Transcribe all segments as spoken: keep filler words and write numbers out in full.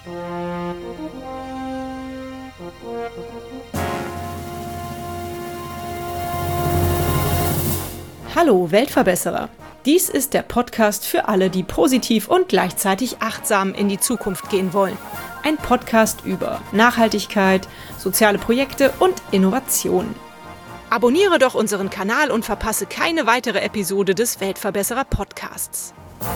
Hallo Weltverbesserer! Dies ist der Podcast für alle, die positiv und gleichzeitig achtsam in die Zukunft gehen wollen. Ein Podcast über Nachhaltigkeit, soziale Projekte und Innovationen. Abonniere doch unseren Kanal und verpasse keine weitere Episode des Weltverbesserer Podcasts.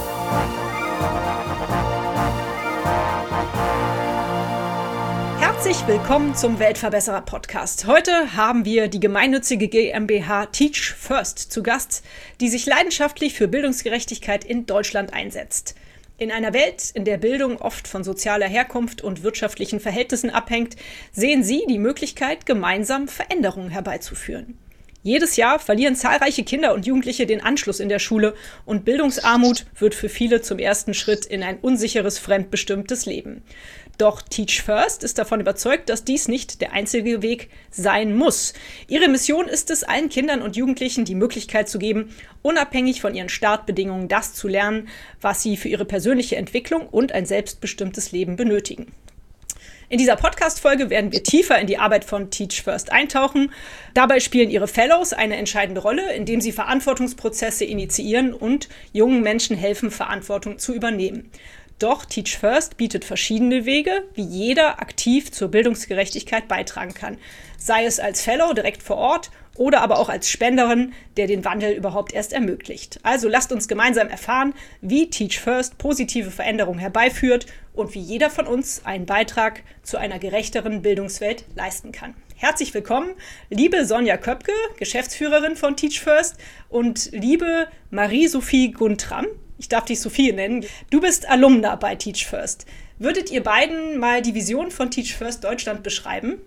Herzlich willkommen zum Weltverbesserer Podcast. Heute haben wir die gemeinnützige GmbH Teach First zu Gast, die sich leidenschaftlich für Bildungsgerechtigkeit in Deutschland einsetzt. In einer Welt, in der Bildung oft von sozialer Herkunft und wirtschaftlichen Verhältnissen abhängt, sehen Sie die Möglichkeit, gemeinsam Veränderungen herbeizuführen. Jedes Jahr verlieren zahlreiche Kinder und Jugendliche den Anschluss in der Schule und Bildungsarmut wird für viele zum ersten Schritt in ein unsicheres, fremdbestimmtes Leben. Doch Teach First ist davon überzeugt, dass dies nicht der einzige Weg sein muss. Ihre Mission ist es, allen Kindern und Jugendlichen die Möglichkeit zu geben, unabhängig von ihren Startbedingungen das zu lernen, was sie für ihre persönliche Entwicklung und ein selbstbestimmtes Leben benötigen. In dieser Podcast-Folge werden wir tiefer in die Arbeit von Teach First eintauchen. Dabei spielen ihre Fellows eine entscheidende Rolle, indem sie Verantwortungsprozesse initiieren und jungen Menschen helfen, Verantwortung zu übernehmen. Doch Teach First bietet verschiedene Wege, wie jeder aktiv zur Bildungsgerechtigkeit beitragen kann. Sei es als Fellow direkt vor Ort oder aber auch als Spenderin, der den Wandel überhaupt erst ermöglicht. Also lasst uns gemeinsam erfahren, wie Teach First positive Veränderungen herbeiführt und wie jeder von uns einen Beitrag zu einer gerechteren Bildungswelt leisten kann. Herzlich willkommen, liebe Sonja Köpke, Geschäftsführerin von Teach First, und liebe Marie-Sophie Guntram. Ich darf dich Sophie nennen. Du bist Alumna bei Teach First. Würdet ihr beiden mal die Vision von Teach First Deutschland beschreiben?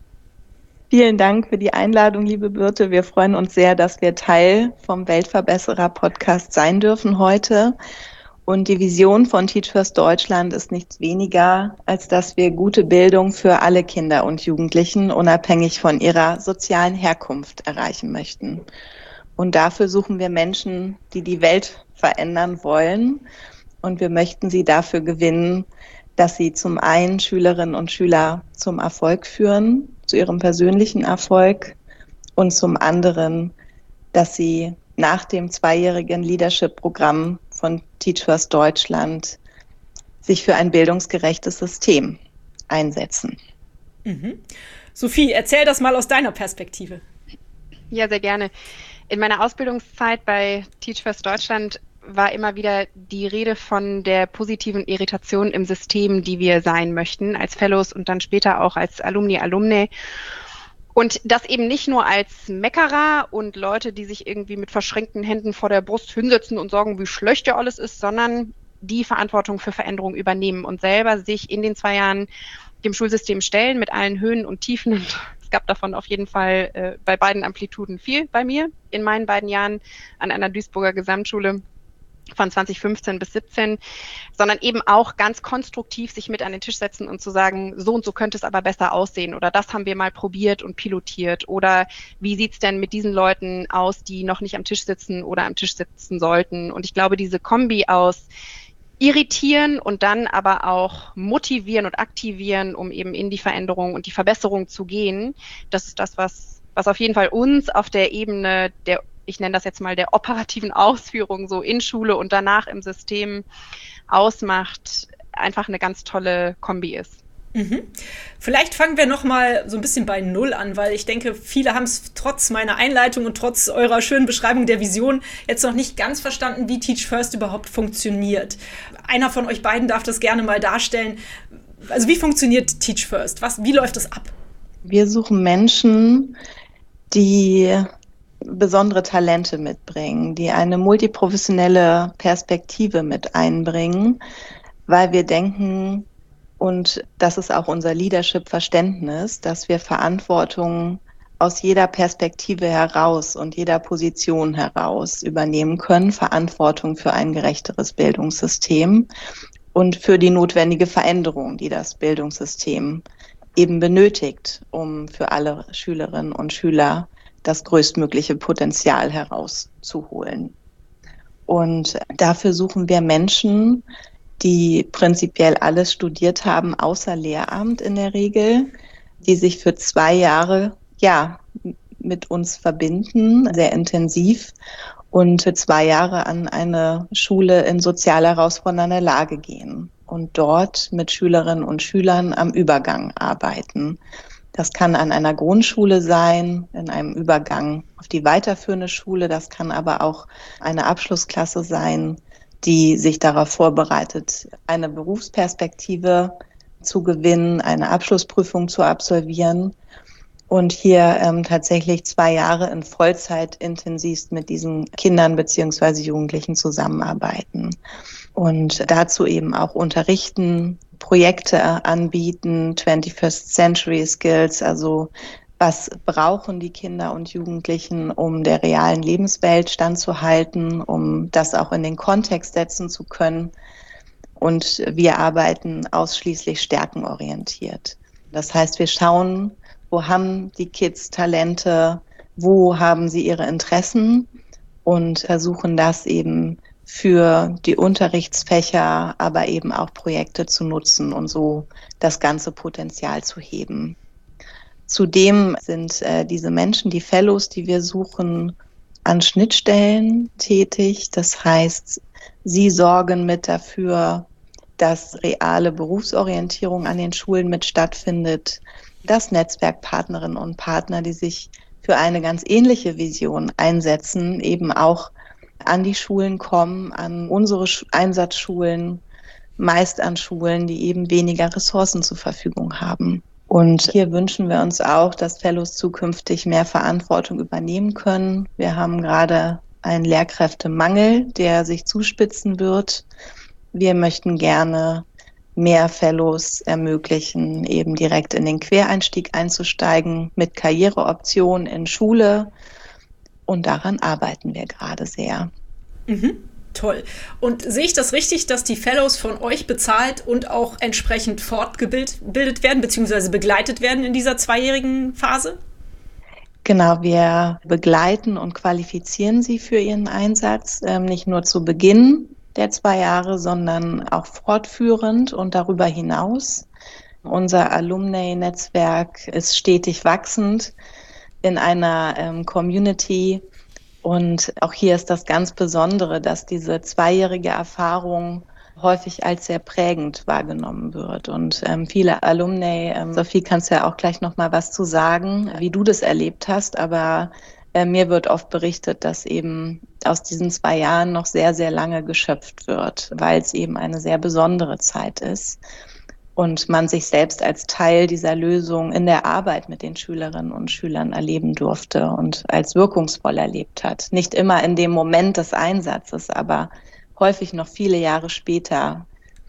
Vielen Dank für die Einladung, liebe Birte. Wir freuen uns sehr, dass wir Teil vom Weltverbesserer Podcast sein dürfen heute. Und die Vision von Teach First Deutschland ist nichts weniger, als dass wir gute Bildung für alle Kinder und Jugendlichen unabhängig von ihrer sozialen Herkunft erreichen möchten. Und dafür suchen wir Menschen, die die Welt verändern wollen. Und wir möchten sie dafür gewinnen, dass sie zum einen Schülerinnen und Schüler zum Erfolg führen, zu ihrem persönlichen Erfolg, und zum anderen, dass sie nach dem zweijährigen Leadership-Programm von Teach First Deutschland sich für ein bildungsgerechtes System einsetzen. Mhm. Sophie, erzähl das mal aus deiner Perspektive. Ja, sehr gerne. In meiner Ausbildungszeit bei Teach First Deutschland war immer wieder die Rede von der positiven Irritation im System, die wir sein möchten, als Fellows und dann später auch als Alumni, Alumnae. Und das eben nicht nur als Meckerer und Leute, die sich irgendwie mit verschränkten Händen vor der Brust hinsetzen und sagen, wie schlecht ja alles ist, sondern die Verantwortung für Veränderung übernehmen und selber sich in den zwei Jahren dem Schulsystem stellen mit allen Höhen und Tiefen. Und es gab davon auf jeden Fall äh, bei beiden Amplituden viel bei mir in meinen beiden Jahren an einer Duisburger Gesamtschule von zwanzig fünfzehn bis siebzehn, sondern eben auch ganz konstruktiv sich mit an den Tisch setzen und zu sagen, so und so könnte es aber besser aussehen oder das haben wir mal probiert und pilotiert oder wie sieht's denn mit diesen Leuten aus, die noch nicht am Tisch sitzen oder am Tisch sitzen sollten. Und ich glaube, diese Kombi aus irritieren und dann aber auch motivieren und aktivieren, um eben in die Veränderung und die Verbesserung zu gehen, das ist das, was, was auf jeden Fall uns auf der Ebene der, ich nenne das jetzt mal der operativen Ausführung, so in Schule und danach im System ausmacht, einfach eine ganz tolle Kombi ist. Mhm. Vielleicht fangen wir noch mal so ein bisschen bei Null an, weil ich denke, viele haben es trotz meiner Einleitung und trotz eurer schönen Beschreibung der Vision jetzt noch nicht ganz verstanden, wie Teach First überhaupt funktioniert. Einer von euch beiden darf das gerne mal darstellen. Also wie funktioniert Teach First? Was, wie läuft das ab? Wir suchen Menschen, die besondere Talente mitbringen, die eine multiprofessionelle Perspektive mit einbringen, weil wir denken, und das ist auch unser Leadership-Verständnis, dass wir Verantwortung aus jeder Perspektive heraus und jeder Position heraus übernehmen können, Verantwortung für ein gerechteres Bildungssystem und für die notwendige Veränderung, die das Bildungssystem eben benötigt, um für alle Schülerinnen und Schüler das größtmögliche Potenzial herauszuholen. Und dafür suchen wir Menschen, die prinzipiell alles studiert haben, außer Lehramt in der Regel, die sich für zwei Jahre, ja, mit uns verbinden, sehr intensiv und für zwei Jahre an eine Schule in sozial herausfordernder Lage gehen und dort mit Schülerinnen und Schülern am Übergang arbeiten. Das kann an einer Grundschule sein, in einem Übergang auf die weiterführende Schule. Das kann aber auch eine Abschlussklasse sein, die sich darauf vorbereitet, eine Berufsperspektive zu gewinnen, eine Abschlussprüfung zu absolvieren und hier ähm, tatsächlich zwei Jahre in Vollzeit intensivst mit diesen Kindern bzw. Jugendlichen zusammenarbeiten und dazu eben auch unterrichten, Projekte anbieten, twenty-first Century Skills, also was brauchen die Kinder und Jugendlichen, um der realen Lebenswelt standzuhalten, um das auch in den Kontext setzen zu können. Und wir arbeiten ausschließlich stärkenorientiert. Das heißt, wir schauen, wo haben die Kids Talente, wo haben sie ihre Interessen und versuchen das eben für die Unterrichtsfächer, aber eben auch Projekte zu nutzen und so das ganze Potenzial zu heben. Zudem sind äh, diese Menschen, die Fellows, die wir suchen, an Schnittstellen tätig. Das heißt, sie sorgen mit dafür, dass reale Berufsorientierung an den Schulen mit stattfindet. Das Netzwerk Partnerinnen und Partner, die sich für eine ganz ähnliche Vision einsetzen, eben auch an die Schulen kommen, an unsere Einsatzschulen, meist an Schulen, die eben weniger Ressourcen zur Verfügung haben. Und hier wünschen wir uns auch, dass Fellows zukünftig mehr Verantwortung übernehmen können. Wir haben gerade einen Lehrkräftemangel, der sich zuspitzen wird. Wir möchten gerne mehr Fellows ermöglichen, eben direkt in den Quereinstieg einzusteigen mit Karriereoptionen in Schule. Und daran arbeiten wir gerade sehr. Mhm, toll. Und sehe ich das richtig, dass die Fellows von euch bezahlt und auch entsprechend fortgebildet werden bzw. begleitet werden in dieser zweijährigen Phase? Genau, wir begleiten und qualifizieren sie für ihren Einsatz, ähm, nicht nur zu Beginn der zwei Jahre, sondern auch fortführend und darüber hinaus. Unser Alumni-Netzwerk ist stetig wachsend in einer ähm, Community. Und auch hier ist das ganz Besondere, dass diese zweijährige Erfahrung häufig als sehr prägend wahrgenommen wird. Und ähm, viele Alumni, ähm, Sophie, kannst ja auch gleich noch mal was zu sagen, wie du das erlebt hast. Aber äh, mir wird oft berichtet, dass eben aus diesen zwei Jahren noch sehr, sehr lange geschöpft wird, weil es eben eine sehr besondere Zeit ist. Und man sich selbst als Teil dieser Lösung in der Arbeit mit den Schülerinnen und Schülern erleben durfte und als wirkungsvoll erlebt hat. Nicht immer in dem Moment des Einsatzes, aber häufig noch viele Jahre später.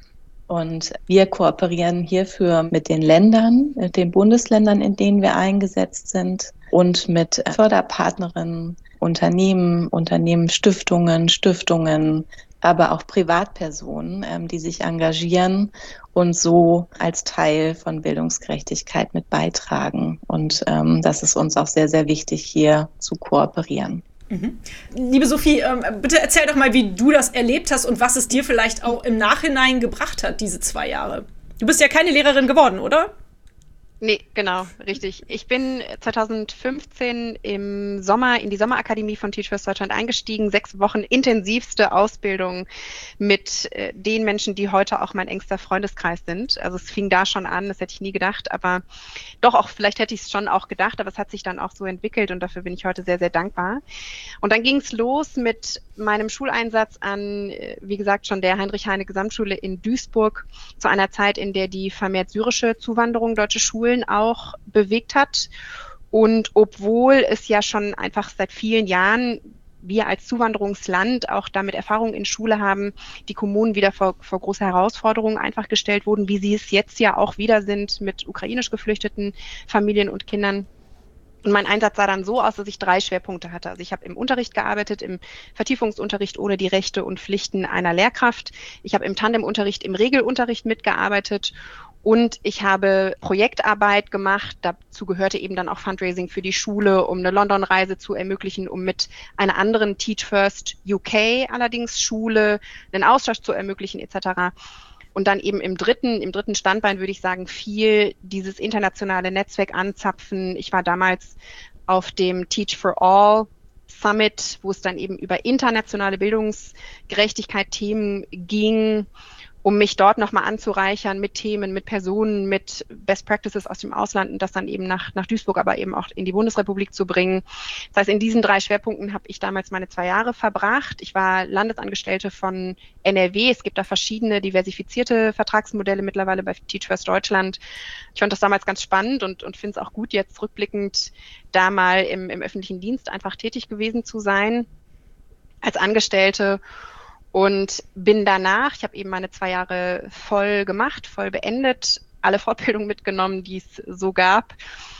Und wir kooperieren hierfür mit den Ländern, mit den Bundesländern, in denen wir eingesetzt sind und mit Förderpartnerinnen, Unternehmen, Unternehmen, Stiftungen, Stiftungen, aber auch Privatpersonen, ähm, die sich engagieren und so als Teil von Bildungsgerechtigkeit mit beitragen. Und ähm, das ist uns auch sehr, sehr wichtig, hier zu kooperieren. Mhm. Liebe Sophie, ähm, bitte erzähl doch mal, wie du das erlebt hast und was es dir vielleicht auch im Nachhinein gebracht hat, diese zwei Jahre. Du bist ja keine Lehrerin geworden, oder? Nee, genau, richtig. Ich bin zweitausendfünfzehn im Sommer in die Sommerakademie von Teach First Deutschland eingestiegen. Sechs Wochen intensivste Ausbildung mit äh, den Menschen, die heute auch mein engster Freundeskreis sind. Also es fing da schon an, das hätte ich nie gedacht, aber doch auch, vielleicht hätte ich es schon auch gedacht, aber es hat sich dann auch so entwickelt und dafür bin ich heute sehr, sehr dankbar. Und dann ging es los mit meinem Schuleinsatz an, wie gesagt, schon der Heinrich-Heine-Gesamtschule in Duisburg zu einer Zeit, in der die vermehrt syrische Zuwanderung deutsche Schulen auch bewegt hat. Und obwohl es ja schon einfach seit vielen Jahren wir als Zuwanderungsland auch damit Erfahrung in Schule haben, die Kommunen wieder vor, vor große Herausforderungen einfach gestellt wurden, wie sie es jetzt ja auch wieder sind mit ukrainisch geflüchteten Familien und Kindern. Und mein Einsatz sah dann so aus, dass ich drei Schwerpunkte hatte. Also ich habe im Unterricht gearbeitet, im Vertiefungsunterricht ohne die Rechte und Pflichten einer Lehrkraft. Ich habe im Tandemunterricht, im Regelunterricht mitgearbeitet Und ich habe Projektarbeit gemacht. Dazu gehörte eben dann auch Fundraising für die Schule, um eine London-Reise zu ermöglichen, um mit einer anderen Teach First U K allerdings Schule einen Austausch zu ermöglichen et cetera. Und dann eben im dritten, im dritten Standbein würde ich sagen, viel dieses internationale Netzwerk anzapfen. Ich war damals auf dem Teach for All Summit, wo es dann eben über internationale Bildungsgerechtigkeit Themen ging, um mich dort nochmal anzureichern mit Themen, mit Personen, mit Best Practices aus dem Ausland und das dann eben nach, nach Duisburg, aber eben auch in die Bundesrepublik zu bringen. Das heißt, in diesen drei Schwerpunkten habe ich damals meine zwei Jahre verbracht. Ich war Landesangestellte von N R W. Es gibt da verschiedene diversifizierte Vertragsmodelle mittlerweile bei Teach First Deutschland. Ich fand das damals ganz spannend und, und finde es auch gut, jetzt rückblickend da mal im, im öffentlichen Dienst einfach tätig gewesen zu sein als Angestellte. Und bin danach, ich habe eben meine zwei Jahre voll gemacht, voll beendet, alle Fortbildungen mitgenommen, die es so gab.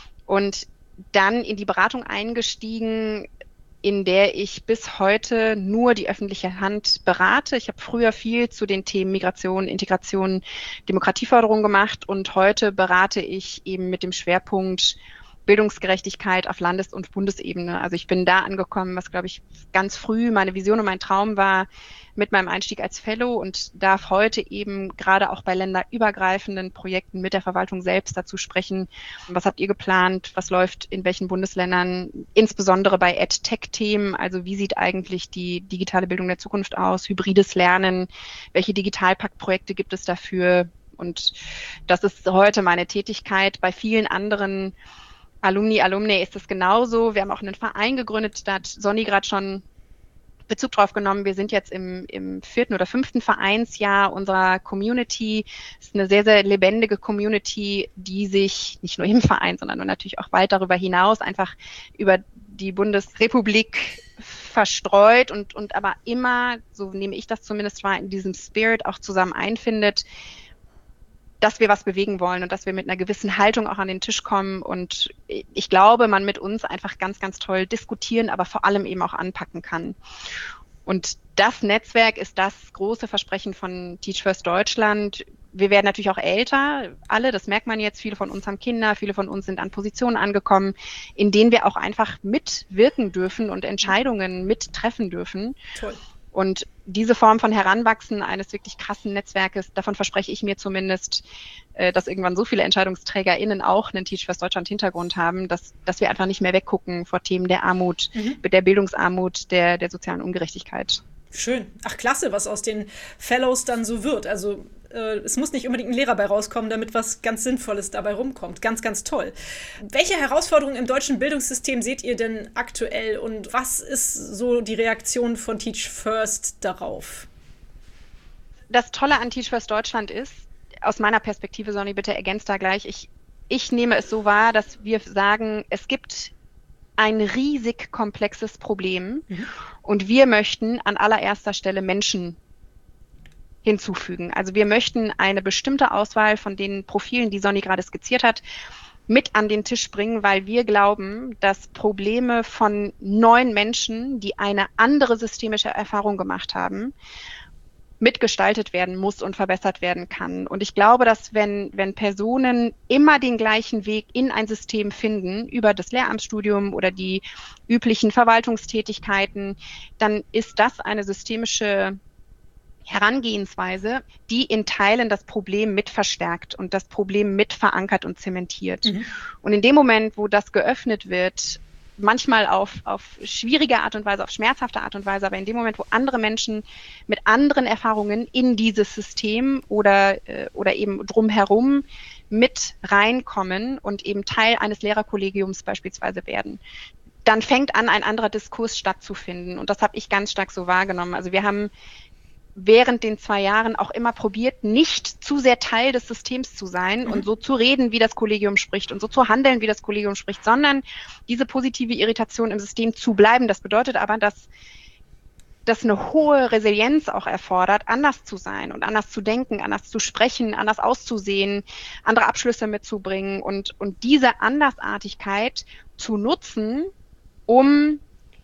Und dann in die Beratung eingestiegen, in der ich bis heute nur die öffentliche Hand berate. Ich habe früher viel zu den Themen Migration, Integration, Demokratieförderung gemacht und heute berate ich eben mit dem Schwerpunkt Bildungsgerechtigkeit auf Landes- und Bundesebene. Also ich bin da angekommen, was, glaube ich, ganz früh meine Vision und mein Traum war mit meinem Einstieg als Fellow und darf heute eben gerade auch bei länderübergreifenden Projekten mit der Verwaltung selbst dazu sprechen. Was habt ihr geplant? Was läuft in welchen Bundesländern? Insbesondere bei EdTech-Themen. Also wie sieht eigentlich die digitale Bildung der Zukunft aus? Hybrides Lernen? Welche Digitalpakt-Projekte gibt es dafür? Und das ist heute meine Tätigkeit. Bei vielen anderen Alumni, Alumni ist es genauso. Wir haben auch einen Verein gegründet, da hat Sonny gerade schon Bezug drauf genommen. Wir sind jetzt im, im vierten oder fünften Vereinsjahr unserer Community. Es ist eine sehr, sehr lebendige Community, die sich nicht nur im Verein, sondern natürlich auch weit darüber hinaus einfach über die Bundesrepublik verstreut und, und aber immer, so nehme ich das zumindest wahr, in diesem Spirit auch zusammen einfindet, dass wir was bewegen wollen und dass wir mit einer gewissen Haltung auch an den Tisch kommen. Und ich glaube, man mit uns einfach ganz, ganz toll diskutieren, aber vor allem eben auch anpacken kann. Und das Netzwerk ist das große Versprechen von Teach First Deutschland. Wir werden natürlich auch älter, alle, das merkt man jetzt. Viele von uns haben Kinder, viele von uns sind an Positionen angekommen, in denen wir auch einfach mitwirken dürfen und Entscheidungen mittreffen dürfen. Toll. Und diese Form von Heranwachsen eines wirklich krassen Netzwerkes, davon verspreche ich mir zumindest, dass irgendwann so viele EntscheidungsträgerInnen auch einen Teach First Deutschland Hintergrund haben, dass, dass wir einfach nicht mehr weggucken vor Themen der Armut, mhm. der Bildungsarmut, der, der sozialen Ungerechtigkeit. Schön. Ach, klasse, was aus den Fellows dann so wird. Also äh, es muss nicht unbedingt ein Lehrer bei rauskommen, damit was ganz Sinnvolles dabei rumkommt. Ganz, ganz toll. Welche Herausforderungen im deutschen Bildungssystem seht ihr denn aktuell und was ist so die Reaktion von Teach First darauf? Das Tolle an Teach First Deutschland ist, aus meiner Perspektive, Sonny, bitte ergänzt da gleich, ich, ich nehme es so wahr, dass wir sagen, es gibt ein riesig komplexes Problem mhm. und wir möchten an allererster Stelle Menschen hinzufügen. Also wir möchten eine bestimmte Auswahl von den Profilen, die Sonny gerade skizziert hat, mit an den Tisch bringen, weil wir glauben, dass Probleme von neuen Menschen, die eine andere systemische Erfahrung gemacht haben, mitgestaltet werden muss und verbessert werden kann. Und ich glaube, dass wenn, wenn Personen immer den gleichen Weg in ein System finden, über das Lehramtsstudium oder die üblichen Verwaltungstätigkeiten, dann ist das eine systemische Herangehensweise, die in Teilen das Problem mit verstärkt und das Problem mit verankert und zementiert. Mhm. Und in dem Moment, wo das geöffnet wird, manchmal auf, auf schwierige Art und Weise, auf schmerzhafte Art und Weise, aber in dem Moment, wo andere Menschen mit anderen Erfahrungen in dieses System oder, äh, oder eben drumherum mit reinkommen und eben Teil eines Lehrerkollegiums beispielsweise werden, dann fängt an, ein anderer Diskurs stattzufinden. Und das habe ich ganz stark so wahrgenommen. Also wir haben während den zwei Jahren auch immer probiert, nicht zu sehr Teil des Systems zu sein mhm. und so zu reden, wie das Kollegium spricht und so zu handeln, wie das Kollegium spricht, sondern diese positive Irritation im System zu bleiben. Das bedeutet aber, dass das eine hohe Resilienz auch erfordert, anders zu sein und anders zu denken, anders zu sprechen, anders auszusehen, andere Abschlüsse mitzubringen und, und diese Andersartigkeit zu nutzen, um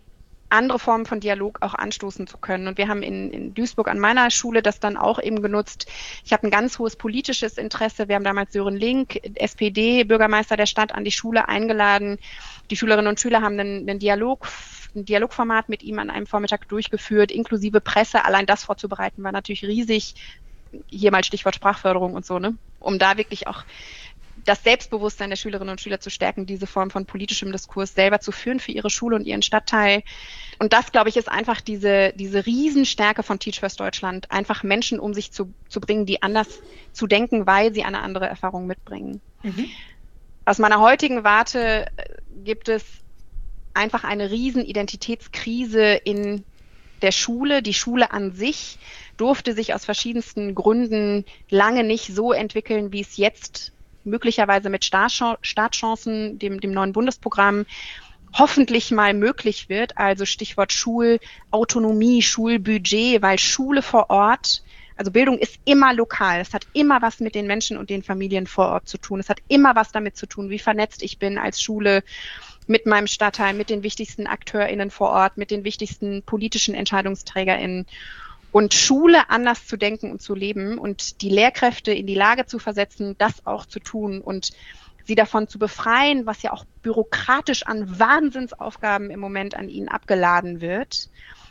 andere Formen von Dialog auch anstoßen zu können. Und wir haben in, in Duisburg an meiner Schule das dann auch eben genutzt. Ich habe ein ganz hohes politisches Interesse. Wir haben damals Sören Link, S P D, Bürgermeister der Stadt, an die Schule eingeladen. Die Schülerinnen und Schüler haben einen, einen Dialog, ein Dialogformat mit ihm an einem Vormittag durchgeführt, inklusive Presse. Allein das vorzubereiten war natürlich riesig. Hier mal Stichwort Sprachförderung und so, ne? Um da wirklich auch das Selbstbewusstsein der Schülerinnen und Schüler zu stärken, diese Form von politischem Diskurs selber zu führen für ihre Schule und ihren Stadtteil. Und das, glaube ich, ist einfach diese, diese Riesenstärke von Teach First Deutschland, einfach Menschen um sich zu, zu bringen, die anders zu denken, weil sie eine andere Erfahrung mitbringen. Mhm. Aus meiner heutigen Warte gibt es einfach eine riesen Identitätskrise in der Schule. Die Schule an sich durfte sich aus verschiedensten Gründen lange nicht so entwickeln, wie es jetzt möglicherweise mit Startchancen, dem, dem neuen Bundesprogramm, hoffentlich mal möglich wird. Also Stichwort Schulautonomie, Schulbudget, weil Schule vor Ort, also Bildung ist immer lokal. Es hat immer was mit den Menschen und den Familien vor Ort zu tun. Es hat immer was damit zu tun, wie vernetzt ich bin als Schule mit meinem Stadtteil, mit den wichtigsten AkteurInnen vor Ort, mit den wichtigsten politischen EntscheidungsträgerInnen. Und Schule anders zu denken und zu leben und die Lehrkräfte in die Lage zu versetzen, das auch zu tun und sie davon zu befreien, was ja auch bürokratisch an Wahnsinnsaufgaben im Moment an ihnen abgeladen wird.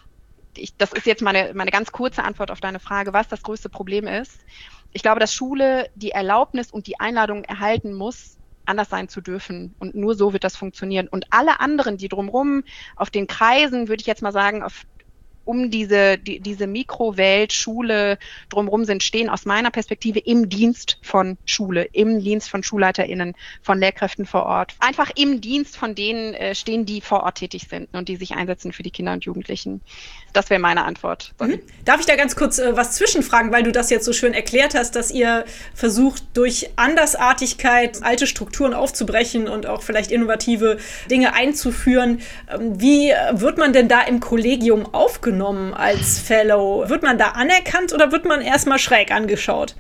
Ich, das ist jetzt meine, meine ganz kurze Antwort auf deine Frage, was das größte Problem ist. Ich glaube, dass Schule die Erlaubnis und die Einladung erhalten muss, anders sein zu dürfen. Und nur so wird das funktionieren. Und alle anderen, die drumherum auf den Kreisen, würde ich jetzt mal sagen, auf um diese, die, diese Mikrowelt, Schule drumherum sind, stehen aus meiner Perspektive im Dienst von Schule, im Dienst von SchulleiterInnen, von Lehrkräften vor Ort. Einfach im Dienst von denen äh, stehen, die vor Ort tätig sind und die sich einsetzen für die Kinder und Jugendlichen. Das wäre meine Antwort. Mhm. Darf ich da ganz kurz äh, was zwischenfragen, weil du das jetzt so schön erklärt hast, dass ihr versucht, durch Andersartigkeit alte Strukturen aufzubrechen und auch vielleicht innovative Dinge einzuführen. Ähm, wie wird man denn da im Kollegium aufgenommen als Fellow? Wird man da anerkannt oder wird man erstmal schräg angeschaut?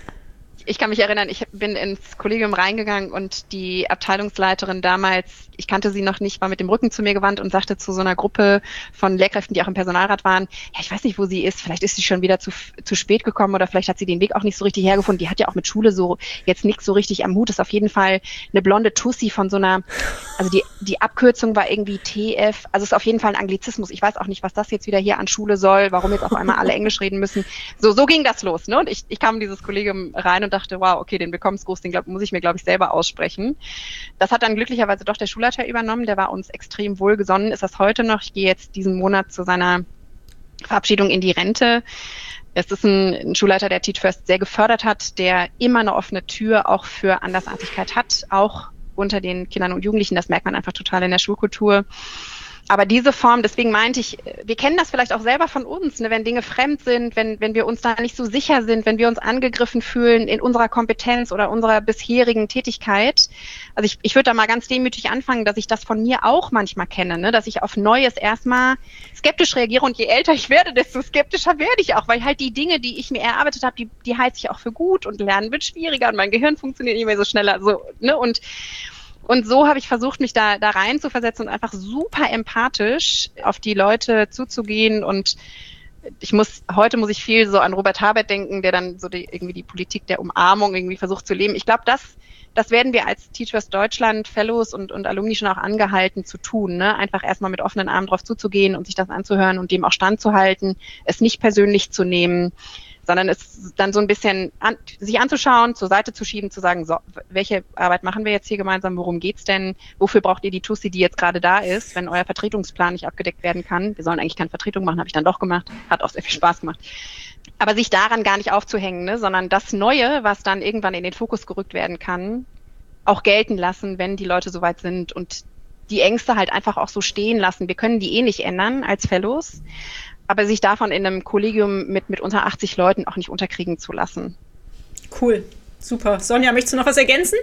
Ich kann mich erinnern, ich bin ins Kollegium reingegangen und die Abteilungsleiterin damals, ich kannte sie noch nicht, war mit dem Rücken zu mir gewandt und sagte zu so einer Gruppe von Lehrkräften, die auch im Personalrat waren, ja, ich weiß nicht, wo sie ist, vielleicht ist sie schon wieder zu, zu spät gekommen oder vielleicht hat sie den Weg auch nicht so richtig hergefunden. Die hat ja auch mit Schule so jetzt nichts so richtig am Hut. Ist auf jeden Fall eine blonde Tussi von so einer, also die, die Abkürzung war irgendwie T F, also ist auf jeden Fall ein Anglizismus. Ich weiß auch nicht, was das jetzt wieder hier an Schule soll, warum jetzt auf einmal alle Englisch reden müssen. So, so ging das los, ne? Und ich, ich kam in dieses Kollegium rein und dachte, wow, okay, den Willkommensgruß, den glaub, muss ich mir, glaube ich, selber aussprechen. Das hat dann glücklicherweise doch der Schulleiter übernommen, der war uns extrem wohlgesonnen, ist das heute noch. Ich gehe jetzt diesen Monat zu seiner Verabschiedung in die Rente. Es ist ein, ein Schulleiter, der Teach First sehr gefördert hat, der immer eine offene Tür auch für Andersartigkeit hat, auch unter den Kindern und Jugendlichen. Das merkt man einfach total in der Schulkultur. Aber diese Form, deswegen meinte ich, wir kennen das vielleicht auch selber von uns, ne, wenn Dinge fremd sind, wenn, wenn wir uns da nicht so sicher sind, wenn wir uns angegriffen fühlen in unserer Kompetenz oder unserer bisherigen Tätigkeit. Also ich, ich würde da mal ganz demütig anfangen, dass ich das von mir auch manchmal kenne, ne, dass ich auf Neues erstmal skeptisch reagiere und je älter ich werde, desto skeptischer werde ich auch, weil halt die Dinge, die ich mir erarbeitet habe, die, die halte ich auch für gut und Lernen wird schwieriger und mein Gehirn funktioniert nicht mehr so schneller, so, ne, und Und so habe ich versucht, mich da, da rein zu versetzen und einfach super empathisch auf die Leute zuzugehen. Und ich muss, heute muss ich viel so an Robert Habeck denken, der dann so die, irgendwie die Politik der Umarmung irgendwie versucht zu leben. Ich glaube, das, das werden wir als Teach First Deutschland Fellows und, und Alumni schon auch angehalten zu tun, ne? Einfach erstmal mit offenen Armen drauf zuzugehen und sich das anzuhören und dem auch standzuhalten, es nicht persönlich zu nehmen, sondern es dann so ein bisschen an, sich anzuschauen, zur Seite zu schieben, zu sagen, so, welche Arbeit machen wir jetzt hier gemeinsam, worum geht's denn, wofür braucht ihr die Tussi, die jetzt gerade da ist, wenn euer Vertretungsplan nicht abgedeckt werden kann. Wir sollen eigentlich keine Vertretung machen, habe ich dann doch gemacht, hat auch sehr viel Spaß gemacht. Aber sich daran gar nicht aufzuhängen, ne, sondern das Neue, was dann irgendwann in den Fokus gerückt werden kann, auch gelten lassen, wenn die Leute soweit sind und die Ängste halt einfach auch so stehen lassen. Wir können die eh nicht ändern als Fellows, aber sich davon in einem Kollegium mit, mit unter achtzig Leuten auch nicht unterkriegen zu lassen. Cool, super. Sonja, möchtest du noch was ergänzen?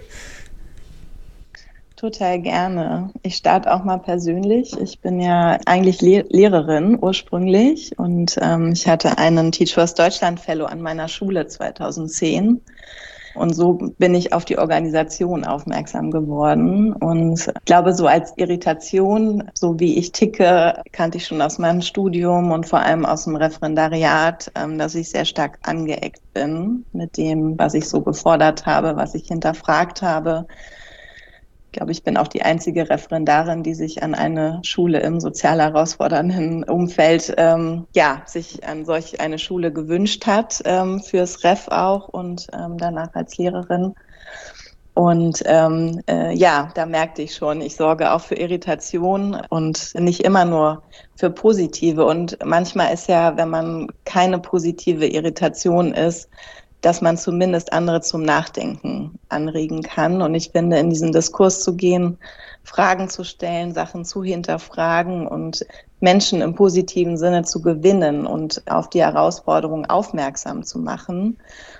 Total gerne. Ich starte auch mal persönlich. Ich bin ja eigentlich Le- Lehrerin ursprünglich und ähm, ich hatte einen Teach First Deutschland Fellow an meiner Schule zweitausendzehn. Und so bin ich auf die Organisation aufmerksam geworden. Und ich glaube, so als Irritation, so wie ich ticke, kannte ich schon aus meinem Studium und vor allem aus dem Referendariat, dass ich sehr stark angeeckt bin mit dem, was ich so gefordert habe, was ich hinterfragt habe. Ich glaube, ich bin auch die einzige Referendarin, die sich an eine Schule im sozial herausfordernden Umfeld, ähm, ja, sich an solch eine Schule gewünscht hat, ähm, fürs Ref auch und ähm, danach als Lehrerin. Und ähm, äh, ja, da merkte ich schon, ich sorge auch für Irritation und nicht immer nur für positive. Und manchmal ist ja, wenn man keine positive Irritation ist, dass man zumindest andere zum Nachdenken anregen kann. Und ich finde, in diesen Diskurs zu gehen, Fragen zu stellen, Sachen zu hinterfragen und Menschen im positiven Sinne zu gewinnen und auf die Herausforderung aufmerksam zu machen,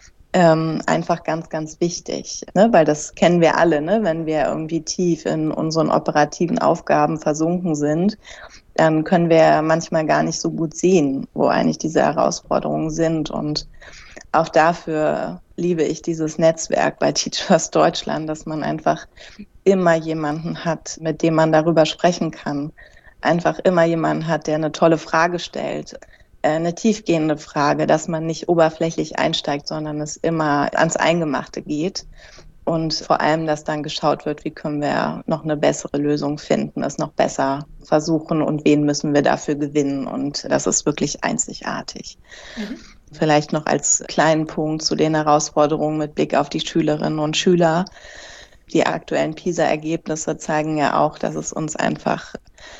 ähm, einfach ganz, ganz wichtig. Ne? Weil das kennen wir alle, ne? Wenn wir irgendwie tief in unseren operativen Aufgaben versunken sind, dann können wir manchmal gar nicht so gut sehen, wo eigentlich diese Herausforderungen sind. Und auch dafür liebe ich dieses Netzwerk bei Teach First Deutschland, dass man einfach immer jemanden hat, mit dem man darüber sprechen kann. Einfach immer jemanden hat, der eine tolle Frage stellt, eine tiefgehende Frage, dass man nicht oberflächlich einsteigt, sondern es immer ans Eingemachte geht. Und vor allem, dass dann geschaut wird, wie können wir noch eine bessere Lösung finden, es noch besser versuchen und wen müssen wir dafür gewinnen. Und das ist wirklich einzigartig. Mhm. Vielleicht noch als kleinen Punkt zu den Herausforderungen mit Blick auf die Schülerinnen und Schüler. Die aktuellen PISA-Ergebnisse zeigen ja auch, dass es uns einfach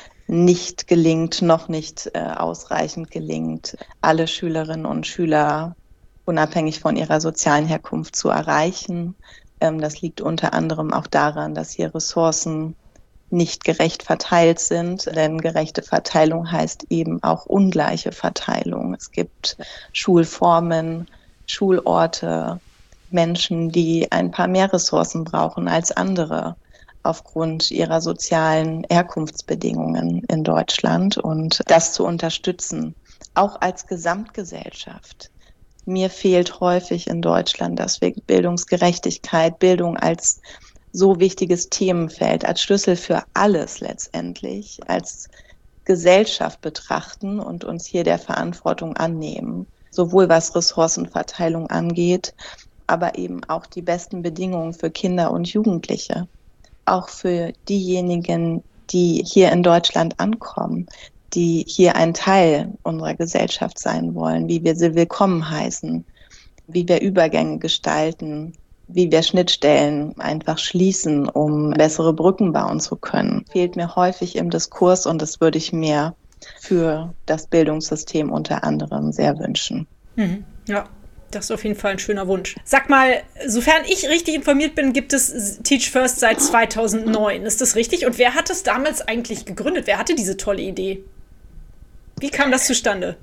nicht gelingt, noch nicht äh, ausreichend gelingt, alle Schülerinnen und Schüler unabhängig von ihrer sozialen Herkunft zu erreichen. Ähm, das liegt unter anderem auch daran, dass hier Ressourcen nicht gerecht verteilt sind, denn gerechte Verteilung heißt eben auch ungleiche Verteilung. Es gibt Schulformen, Schulorte, Menschen, die ein paar mehr Ressourcen brauchen als andere aufgrund ihrer sozialen Herkunftsbedingungen in Deutschland und das zu unterstützen, auch als Gesamtgesellschaft. Mir fehlt häufig in Deutschland, dass wir Bildungsgerechtigkeit, Bildung als so wichtiges Themenfeld, als Schlüssel für alles letztendlich, als Gesellschaft betrachten und uns hier der Verantwortung annehmen, sowohl was Ressourcenverteilung angeht, aber eben auch die besten Bedingungen für Kinder und Jugendliche, auch für diejenigen, die hier in Deutschland ankommen, die hier ein Teil unserer Gesellschaft sein wollen, wie wir sie willkommen heißen, wie wir Übergänge gestalten, wie wir Schnittstellen einfach schließen, um bessere Brücken bauen zu können. Fehlt mir häufig im Diskurs und das würde ich mir für das Bildungssystem unter anderem sehr wünschen. Mhm. Ja, das ist auf jeden Fall ein schöner Wunsch. Sag mal, sofern ich richtig informiert bin, gibt es Teach First seit zweitausendneun. Ist das richtig? Und wer hat es damals eigentlich gegründet? Wer hatte diese tolle Idee? Wie kam das zustande?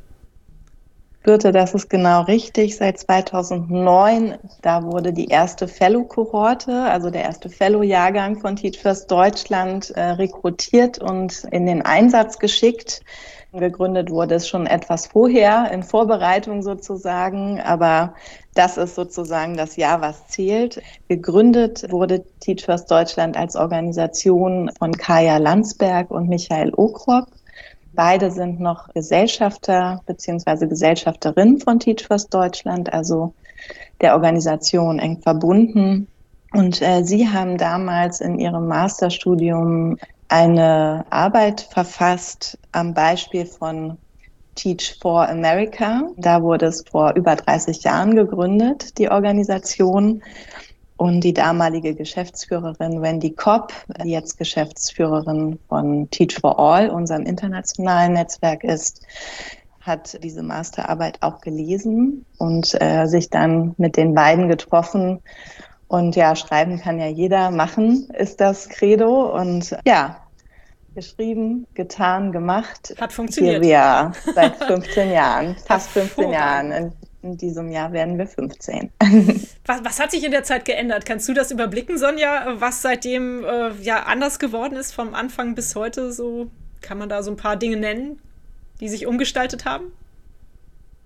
Birte, das ist genau richtig. Seit zweitausendneun, da wurde die erste Fellow-Kohorte, also der erste Fellow-Jahrgang von Teach First Deutschland äh, rekrutiert und in den Einsatz geschickt. Gegründet wurde es schon etwas vorher, in Vorbereitung sozusagen, aber das ist sozusagen das Jahr, was zählt. Gegründet wurde Teach First Deutschland als Organisation von Kaya Landsberg und Michael Okrop. Beide sind noch Gesellschafter bzw. Gesellschafterin von Teach First Deutschland, also der Organisation eng verbunden. Und äh, sie haben damals in ihrem Masterstudium eine Arbeit verfasst am Beispiel von Teach for America. Da wurde es vor über dreißig Jahren gegründet, die Organisation. Und die damalige Geschäftsführerin Wendy Kopp, die jetzt Geschäftsführerin von Teach for All, unserem internationalen Netzwerk ist, hat diese Masterarbeit auch gelesen und äh, sich dann mit den beiden getroffen. Und ja, schreiben kann ja jeder, machen ist das Credo. Und ja, geschrieben, getan, gemacht. Hat funktioniert. Ja, seit fünfzehn Jahren, fast fünfzehn Jahren. In, in diesem Jahr werden wir fünfzehn. Was, was hat sich in der Zeit geändert? Kannst du das überblicken, Sonja, was seitdem äh, ja anders geworden ist vom Anfang bis heute? So kann man da so ein paar Dinge nennen, die sich umgestaltet haben?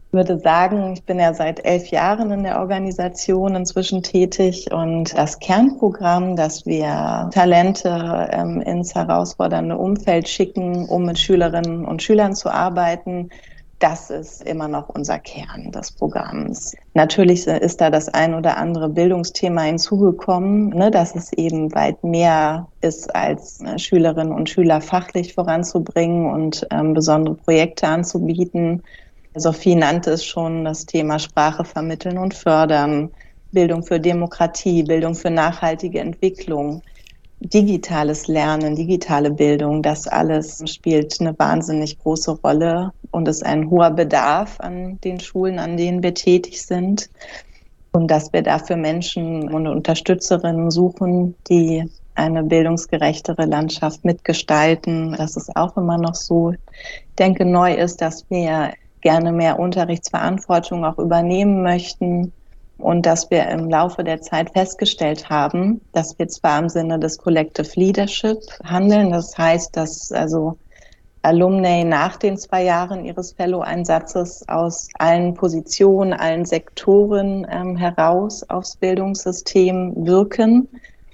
Ich würde sagen, ich bin ja seit elf Jahren in der Organisation inzwischen tätig und das Kernprogramm, dass wir Talente ähm, ins herausfordernde Umfeld schicken, um mit Schülerinnen und Schülern zu arbeiten, das ist immer noch unser Kern des Programms. Natürlich ist da das ein oder andere Bildungsthema hinzugekommen, ne, dass es eben weit mehr ist, als äh, Schülerinnen und Schüler fachlich voranzubringen und ähm, besondere Projekte anzubieten. Sophie nannte es schon, das Thema Sprache vermitteln und fördern, Bildung für Demokratie, Bildung für nachhaltige Entwicklung, digitales Lernen, digitale Bildung, das alles spielt eine wahnsinnig große Rolle und ist ein hoher Bedarf an den Schulen, an denen wir tätig sind. Und dass wir dafür Menschen und Unterstützerinnen suchen, die eine bildungsgerechtere Landschaft mitgestalten. Das ist auch immer noch so. Ich denke, neu ist, dass wir gerne mehr Unterrichtsverantwortung auch übernehmen möchten und dass wir im Laufe der Zeit festgestellt haben, dass wir zwar im Sinne des Collective Leadership handeln, das heißt, dass also Alumni nach den zwei Jahren ihres Fellow-Einsatzes aus allen Positionen, allen Sektoren ähm, heraus aufs Bildungssystem wirken,